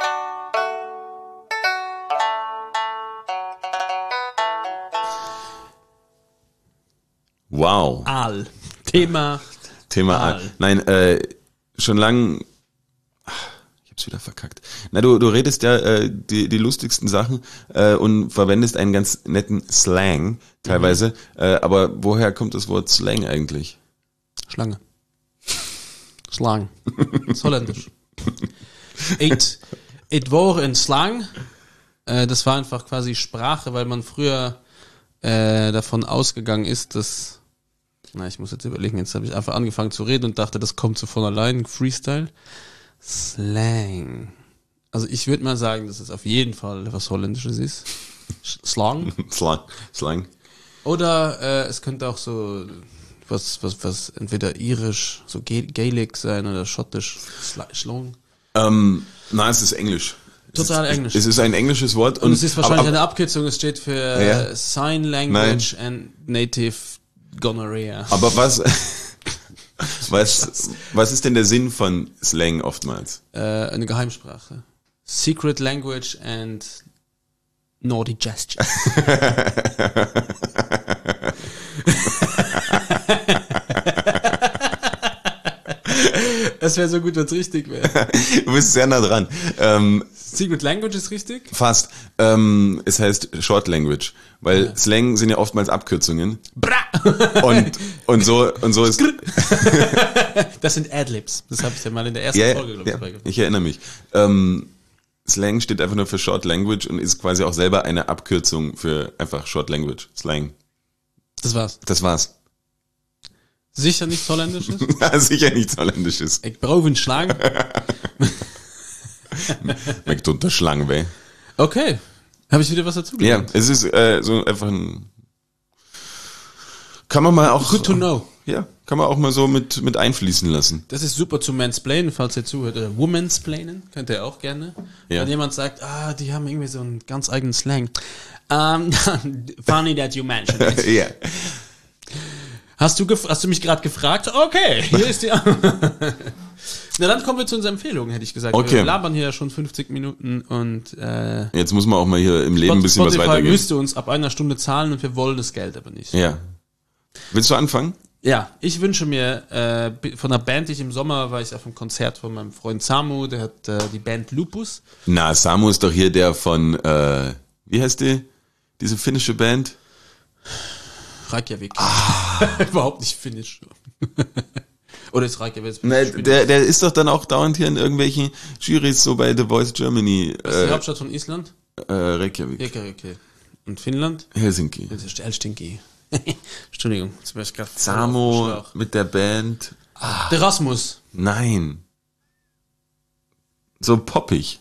wow. Aal. Thema. Thema A. Aal. Nein, äh, schon lang. Ach, ich hab's wieder verkackt. Na, du, du redest ja äh, die, die lustigsten Sachen äh, und verwendest einen ganz netten Slang teilweise. Mhm. Äh, aber woher kommt das Wort Slang eigentlich? Schlange. Slang. Das ist holländisch. It, it war ein Slang. Äh, das war einfach quasi Sprache, weil man früher äh, davon ausgegangen ist, dass... Na, ich muss jetzt überlegen, jetzt habe ich einfach angefangen zu reden und dachte, das kommt so von allein, Freestyle. Slang. Also ich würde mal sagen, dass es auf jeden Fall was Holländisches ist. Sch- Slang. Slang. Slang. Oder äh, es könnte auch so was, was, was entweder irisch, so Gaelic sein oder schottisch, Schlong. Ähm, nein, es ist Englisch. Total es ist, Englisch. Es ist ein englisches Wort. Und, und es ist wahrscheinlich aber, eine Abkürzung, es steht für ja. äh, Sign Language Nein. and Native Gonorrhea. Aber was, was, was ist denn der Sinn von Slang oftmals? Äh, eine Geheimsprache. Secret Language and Naughty Gestures. Das wäre so gut, wenn es richtig wäre. Du bist sehr nah dran. Ähm, Secret Language ist richtig? Fast. Ähm, es heißt Short Language, weil ja. Slang sind ja oftmals Abkürzungen. Bra! Und, und so, und so ist. Das sind Adlibs. Das habe ich ja mal in der ersten ja, Folge, glaube ich. Ja, ich erinnere mich. Ähm, Slang steht einfach nur für Short Language und ist quasi auch selber eine Abkürzung für einfach Short Language. Slang. Das war's. Das war's. Sicher nichts Holländisches? Ja, sicher nichts Holländisches. Ich brauche einen Schlang. Mögt unter Schlang weh. Okay. Habe ich wieder was dazu gelernt? Ja, es ist äh, so einfach ein. Kann man mal auch. Good to know. Ja, kann man auch mal so mit, mit einfließen lassen. Das ist super zu mansplainen, falls ihr zuhört. Oder womansplainen, könnt ihr auch gerne. Ja. Wenn jemand sagt, ah, die haben irgendwie so einen ganz eigenen Slang. Um, funny that you mentioned it. Ja. Hast du, gef- hast du mich gerade gefragt? Okay, hier ist die. Na, dann kommen wir zu unseren Empfehlungen, hätte ich gesagt. Okay. Wir labern hier schon fünfzig Minuten und äh, jetzt muss man auch mal hier im Leben ein bisschen Spotify was weitergeben. müsste uns ab einer Stunde zahlen und wir wollen das Geld aber nicht. Ja. Willst du anfangen? Ja, ich wünsche mir äh, von einer Band, die ich im Sommer war ich auf einem Konzert von meinem Freund Samu, der hat äh, die Band Lupus. Na, Samu ist doch hier der von, äh, wie heißt die? Diese finnische Band? Reykjavik. Ah. Überhaupt nicht finnisch. Oder ist Reykjavik? Ne, der, der ist doch dann auch dauernd hier in irgendwelchen Jurys, so bei The Voice Germany. Was ist die Hauptstadt von Island? Äh, Reykjavik. Okay, okay. Und Finnland? Helsinki. Das ist Helsinki. Entschuldigung, jetzt bin ich gerade Samo mit der Band. Ah. Der Rasmus. Nein. So poppig.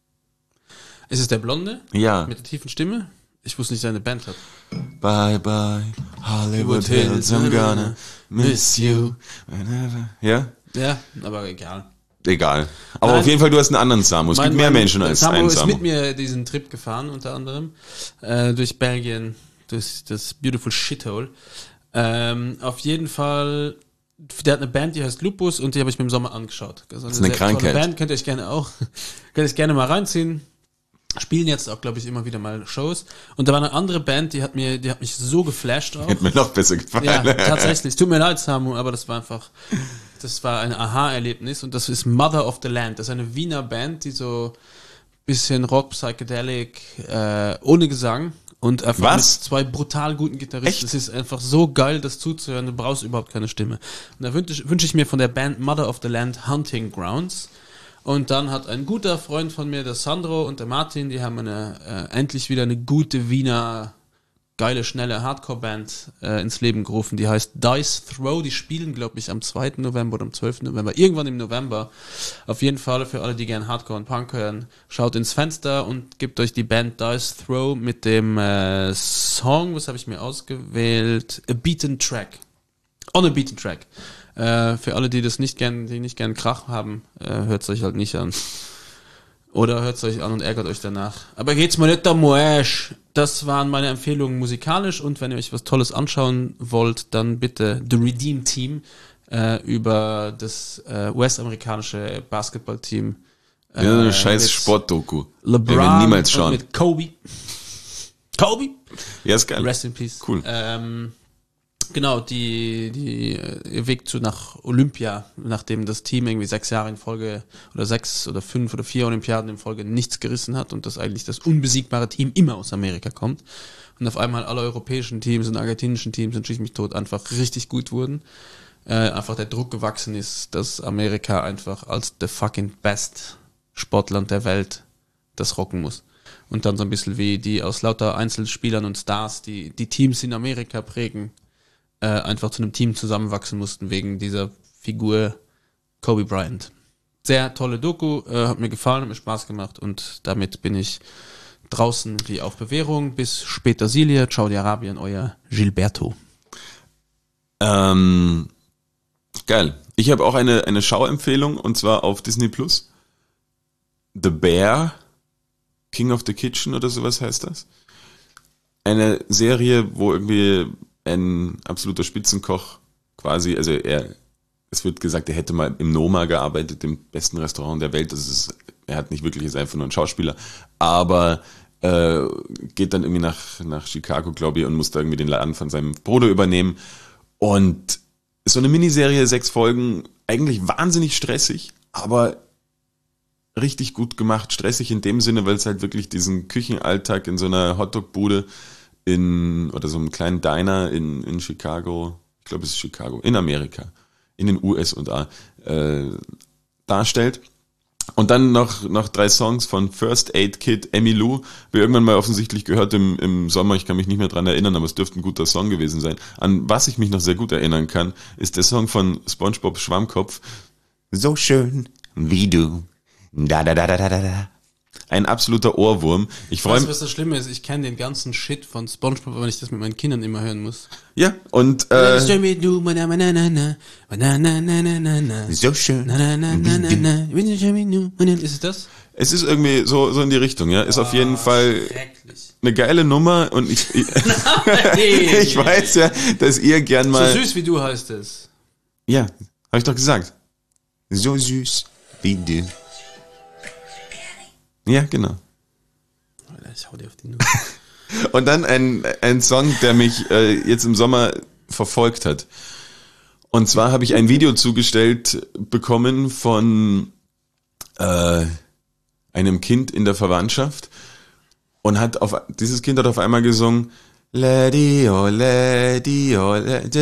Ist es der Blonde? Ja. Mit der tiefen Stimme? Ich wusste nicht, dass er eine Band hat. Bye bye, Hollywood Hills, I'm gonna miss you. Whenever. Ja? Ja, aber egal. Egal. Aber Nein. auf jeden Fall, du hast einen anderen Samu. Es Mein, gibt mehr mein, Menschen als Samu einen ist Samu. mit mir diesen Trip gefahren, unter anderem. Äh, durch Belgien, durch das Beautiful Shithole. Ähm, auf jeden Fall, der hat eine Band, die heißt Lupus und die habe ich mir im Sommer angeschaut. Das ist eine, das ist eine sehr tolle Krankheit. Band, könnt ihr euch gerne auch, könnt ihr euch gerne mal reinziehen. Spielen jetzt auch, glaube ich, immer wieder mal Shows. Und da war eine andere Band, die hat mir, die hat mich so geflasht auch. Hätte mir noch besser gefallen. Ja, tatsächlich. Tut mir leid, Samu, aber das war einfach, das war ein Aha-Erlebnis und das ist Mother of the Land. Das ist eine Wiener Band, die so bisschen Rock, Psychedelic, äh, ohne Gesang und einfach Was? mit zwei brutal guten Gitarristen. Es ist einfach so geil, das zuzuhören. Du brauchst überhaupt keine Stimme. Und da wünsche ich, wünsch ich mir von der Band Mother of the Land Hunting Grounds. Und dann hat ein guter Freund von mir, der Sandro und der Martin, die haben eine äh, endlich wieder eine gute Wiener, geile, schnelle Hardcore-Band äh, ins Leben gerufen. Die heißt Dice Throw. Die spielen, glaube ich, am zweiten November oder am zwölften November. Irgendwann im November. Auf jeden Fall für alle, die gern Hardcore und Punk hören, schaut ins Fenster und gebt euch die Band Dice Throw mit dem äh, Song, was habe ich mir ausgewählt? A Beaten Track. On a Beaten Track. Äh, für alle, die das nicht gern, die nicht gern Krach haben, äh, hört es euch halt nicht an. Oder hört es euch an und ärgert euch danach. Aber geht's mal nicht am Arsch. Das waren meine Empfehlungen musikalisch und wenn ihr euch was Tolles anschauen wollt, dann bitte The Redeem Team äh, über das äh, US-amerikanische Basketballteam. Äh, Ja, eine scheiß Sportdoku. LeBron Wir niemals und schauen. mit Kobe. Kobe! Ja, ist geil. Rest in Peace. Cool. Ähm, genau, die, die, ihr Weg zu nach Olympia, nachdem das Team irgendwie sechs Jahre in Folge oder sechs oder fünf oder vier Olympiaden in Folge nichts gerissen hat und dass eigentlich das unbesiegbare Team immer aus Amerika kommt und auf einmal alle europäischen Teams und argentinischen Teams und schieß mich tot einfach richtig gut wurden. Äh, einfach der Druck gewachsen ist, dass Amerika einfach als the fucking best Sportland der Welt das rocken muss. Und dann so ein bisschen wie die aus lauter Einzelspielern und Stars, die die Teams in Amerika prägen, äh, einfach zu einem Team zusammenwachsen mussten wegen dieser Figur Kobe Bryant. Sehr tolle Doku, äh, hat mir gefallen, hat mir Spaß gemacht und damit bin ich draußen wie auf Bewährung. Bis später Silie, Saudi-Arabien, euer Gilberto. Ähm, geil. Ich habe auch eine, eine Schauempfehlung und zwar auf Disney Plus. The Bear, King of the Kitchen oder sowas heißt das. Eine Serie, wo irgendwie ein absoluter Spitzenkoch quasi, also er, es wird gesagt, er hätte mal im Noma gearbeitet, dem besten Restaurant der Welt. Das ist, er hat nicht wirklich, ist einfach nur ein Schauspieler, aber äh, geht dann irgendwie nach, nach Chicago, glaube ich, und muss da irgendwie den Laden von seinem Bruder übernehmen. Und ist so eine Miniserie, sechs Folgen, eigentlich wahnsinnig stressig, aber richtig gut gemacht. Stressig in dem Sinne, weil es halt wirklich diesen Küchenalltag in so einer Hotdog-Bude in, oder so einem kleinen Diner in, in Chicago, ich glaube es ist Chicago, in Amerika, in den U S A, äh, darstellt. Und dann noch, noch drei Songs von First Aid Kit, Emmylou. Wir irgendwann mal offensichtlich gehört im, im Sommer, ich kann mich nicht mehr dran erinnern, aber es dürfte ein guter Song gewesen sein. An was ich mich noch sehr gut erinnern kann, ist der Song von SpongeBob Schwammkopf. So schön wie du. Da, da, da, da, da, da. Ein absoluter Ohrwurm. Ich freue Weißt mich. du, was das Schlimme ist? Ich kenne den ganzen Shit von SpongeBob, wenn ich das mit meinen Kindern immer hören muss. Ja, und äh, So schön. so schön. Ist es das? Es ist irgendwie so, so in die Richtung, ja. Ist auf jeden Fall Schrecklich. eine geile Nummer und ich, ich, ich weiß ja, dass ihr gern So mal. süß wie du heißt es. Ja, habe ich doch gesagt. So süß wie du. Ja, genau. Alter, ich hau dir auf die Nuss. Und dann ein, ein Song, der mich äh, jetzt im Sommer verfolgt hat. Und zwar habe ich ein Video zugestellt bekommen von äh, einem Kind in der Verwandtschaft und hat auf dieses Kind hat auf einmal gesungen Lady oh Lady oh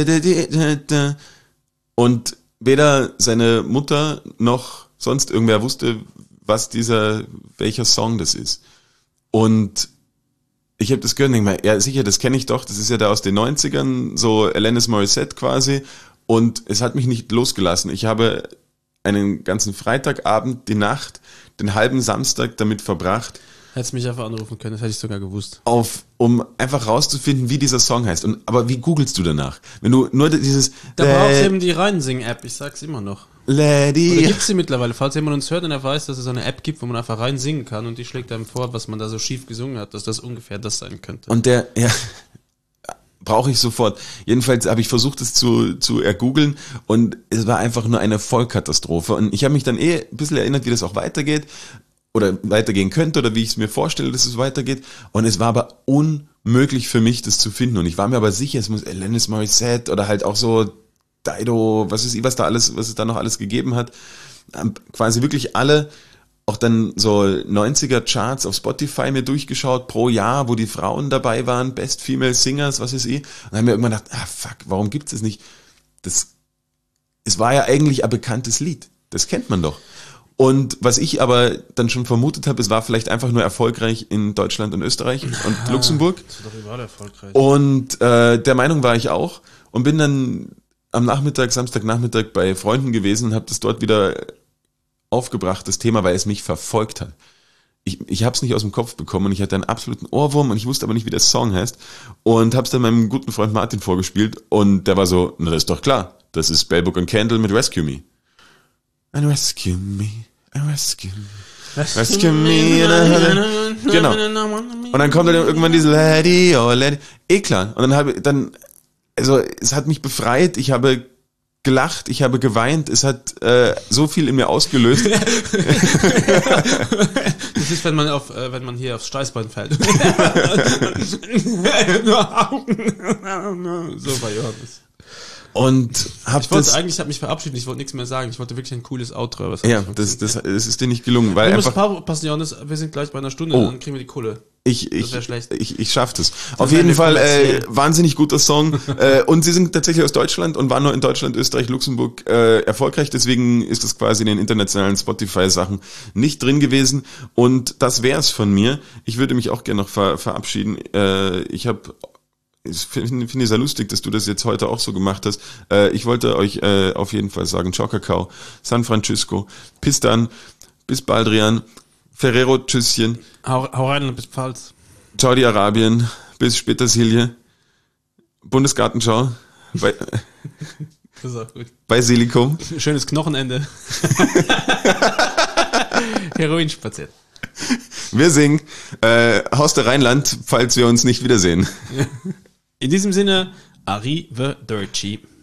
Lady. Und weder seine Mutter noch sonst irgendwer wusste, was dieser, welcher Song das ist. Und ich habe das gehört und denke mal, ja sicher, das kenne ich doch, das ist ja da aus den neunzigern, so Alanis Morissette quasi. Und es hat mich nicht losgelassen. Ich habe einen ganzen Freitagabend, die Nacht, den halben Samstag damit verbracht, Hättest mich einfach anrufen können, das hätte ich sogar gewusst. auf, um einfach rauszufinden, wie dieser Song heißt. Und aber wie googelst du danach? Wenn du nur dieses Da brauchst du eben die Reinsing-App, ich sag's immer noch. Lady. Oder gibt's die mittlerweile? Falls jemand uns hört und er weiß, dass es so eine App gibt, wo man einfach rein singen kann und die schlägt einem vor, was man da so schief gesungen hat, dass das ungefähr das sein könnte. Und der, ja, brauche ich sofort. Jedenfalls habe ich versucht, es zu, zu ergoogeln und es war einfach nur eine Vollkatastrophe. Und ich habe mich dann eh ein bisschen erinnert, wie das auch weitergeht oder weitergehen könnte oder wie ich es mir vorstelle, dass es weitergeht. Und es war aber unmöglich für mich, das zu finden. Und ich war mir aber sicher, es muss Alanis Morissette oder halt auch so Dido, was ist, was da alles, was es da noch alles gegeben hat. Quasi wirklich alle, auch dann so neunziger Charts auf Spotify mir durchgeschaut pro Jahr, wo die Frauen dabei waren, Best Female Singers, was weiß ich. Und dann haben wir irgendwann gedacht, ah fuck, warum gibt's das nicht? Das, es war ja eigentlich ein bekanntes Lied. Das kennt man doch. Und was ich aber dann schon vermutet habe, es war vielleicht einfach nur erfolgreich in Deutschland und Österreich und Ah, Luxemburg. Das war doch überall erfolgreich. Und äh, der Meinung war ich auch und bin dann am Nachmittag, Samstagnachmittag bei Freunden gewesen und habe das dort wieder aufgebracht, das Thema, weil es mich verfolgt hat. Ich, ich habe es nicht aus dem Kopf bekommen und ich hatte einen absoluten Ohrwurm und ich wusste aber nicht, wie der Song heißt und habe es dann meinem guten Freund Martin vorgespielt und der war so, na das ist doch klar, das ist Spellbook and Candle mit Rescue Me. And rescue me, and rescue me. Rescue me. Genau. Und dann kommt dann irgendwann diese Lady, oh Lady. Eh klar. Und dann habe ich dann, also es hat mich befreit, ich habe gelacht, ich habe geweint, es hat äh, so viel in mir ausgelöst. Das ist, wenn man auf, äh, wenn man hier aufs Steißbein fällt. So bei Johannes. Und hab Ich wollte das, eigentlich, ich habe mich verabschiedet, ich wollte nichts mehr sagen. Ich wollte wirklich ein cooles Outro. Was ja, das, das, das ist dir nicht gelungen, weil du musst einfach, aufpassen, Johannes, wir sind gleich bei einer Stunde, Oh. dann kriegen wir die Kohle. ich, Das ich, wär schlecht. ich, ich schaff das. Auf wären jeden wir Fall, äh, kommerziell. wahnsinnig guter Song, äh, und sie sind tatsächlich aus Deutschland und waren nur in Deutschland, Österreich, Luxemburg, äh, erfolgreich, deswegen ist es quasi in den internationalen Spotify-Sachen nicht drin gewesen und das wär's von mir. Ich würde mich auch gerne noch ver- verabschieden. Äh, ich habe Ich finde find es sehr lustig, dass du das jetzt heute auch so gemacht hast. Äh, ich wollte euch äh, auf jeden Fall sagen, Ciao Kakao, San Francisco, bis dann, bis Baldrian, Ferrero, tschüsschen. Hau, hau rein und bis Pfalz. Saudi-Arabien, bis Petersilie. Bundesgartenschau. Bei, Das ist auch gut. bei Silikum. Schönes Knochenende. Heroin spaziert. Wir singen äh, Haus der Rheinland, falls wir uns nicht wiedersehen. In diesem Sinne, arrivederci.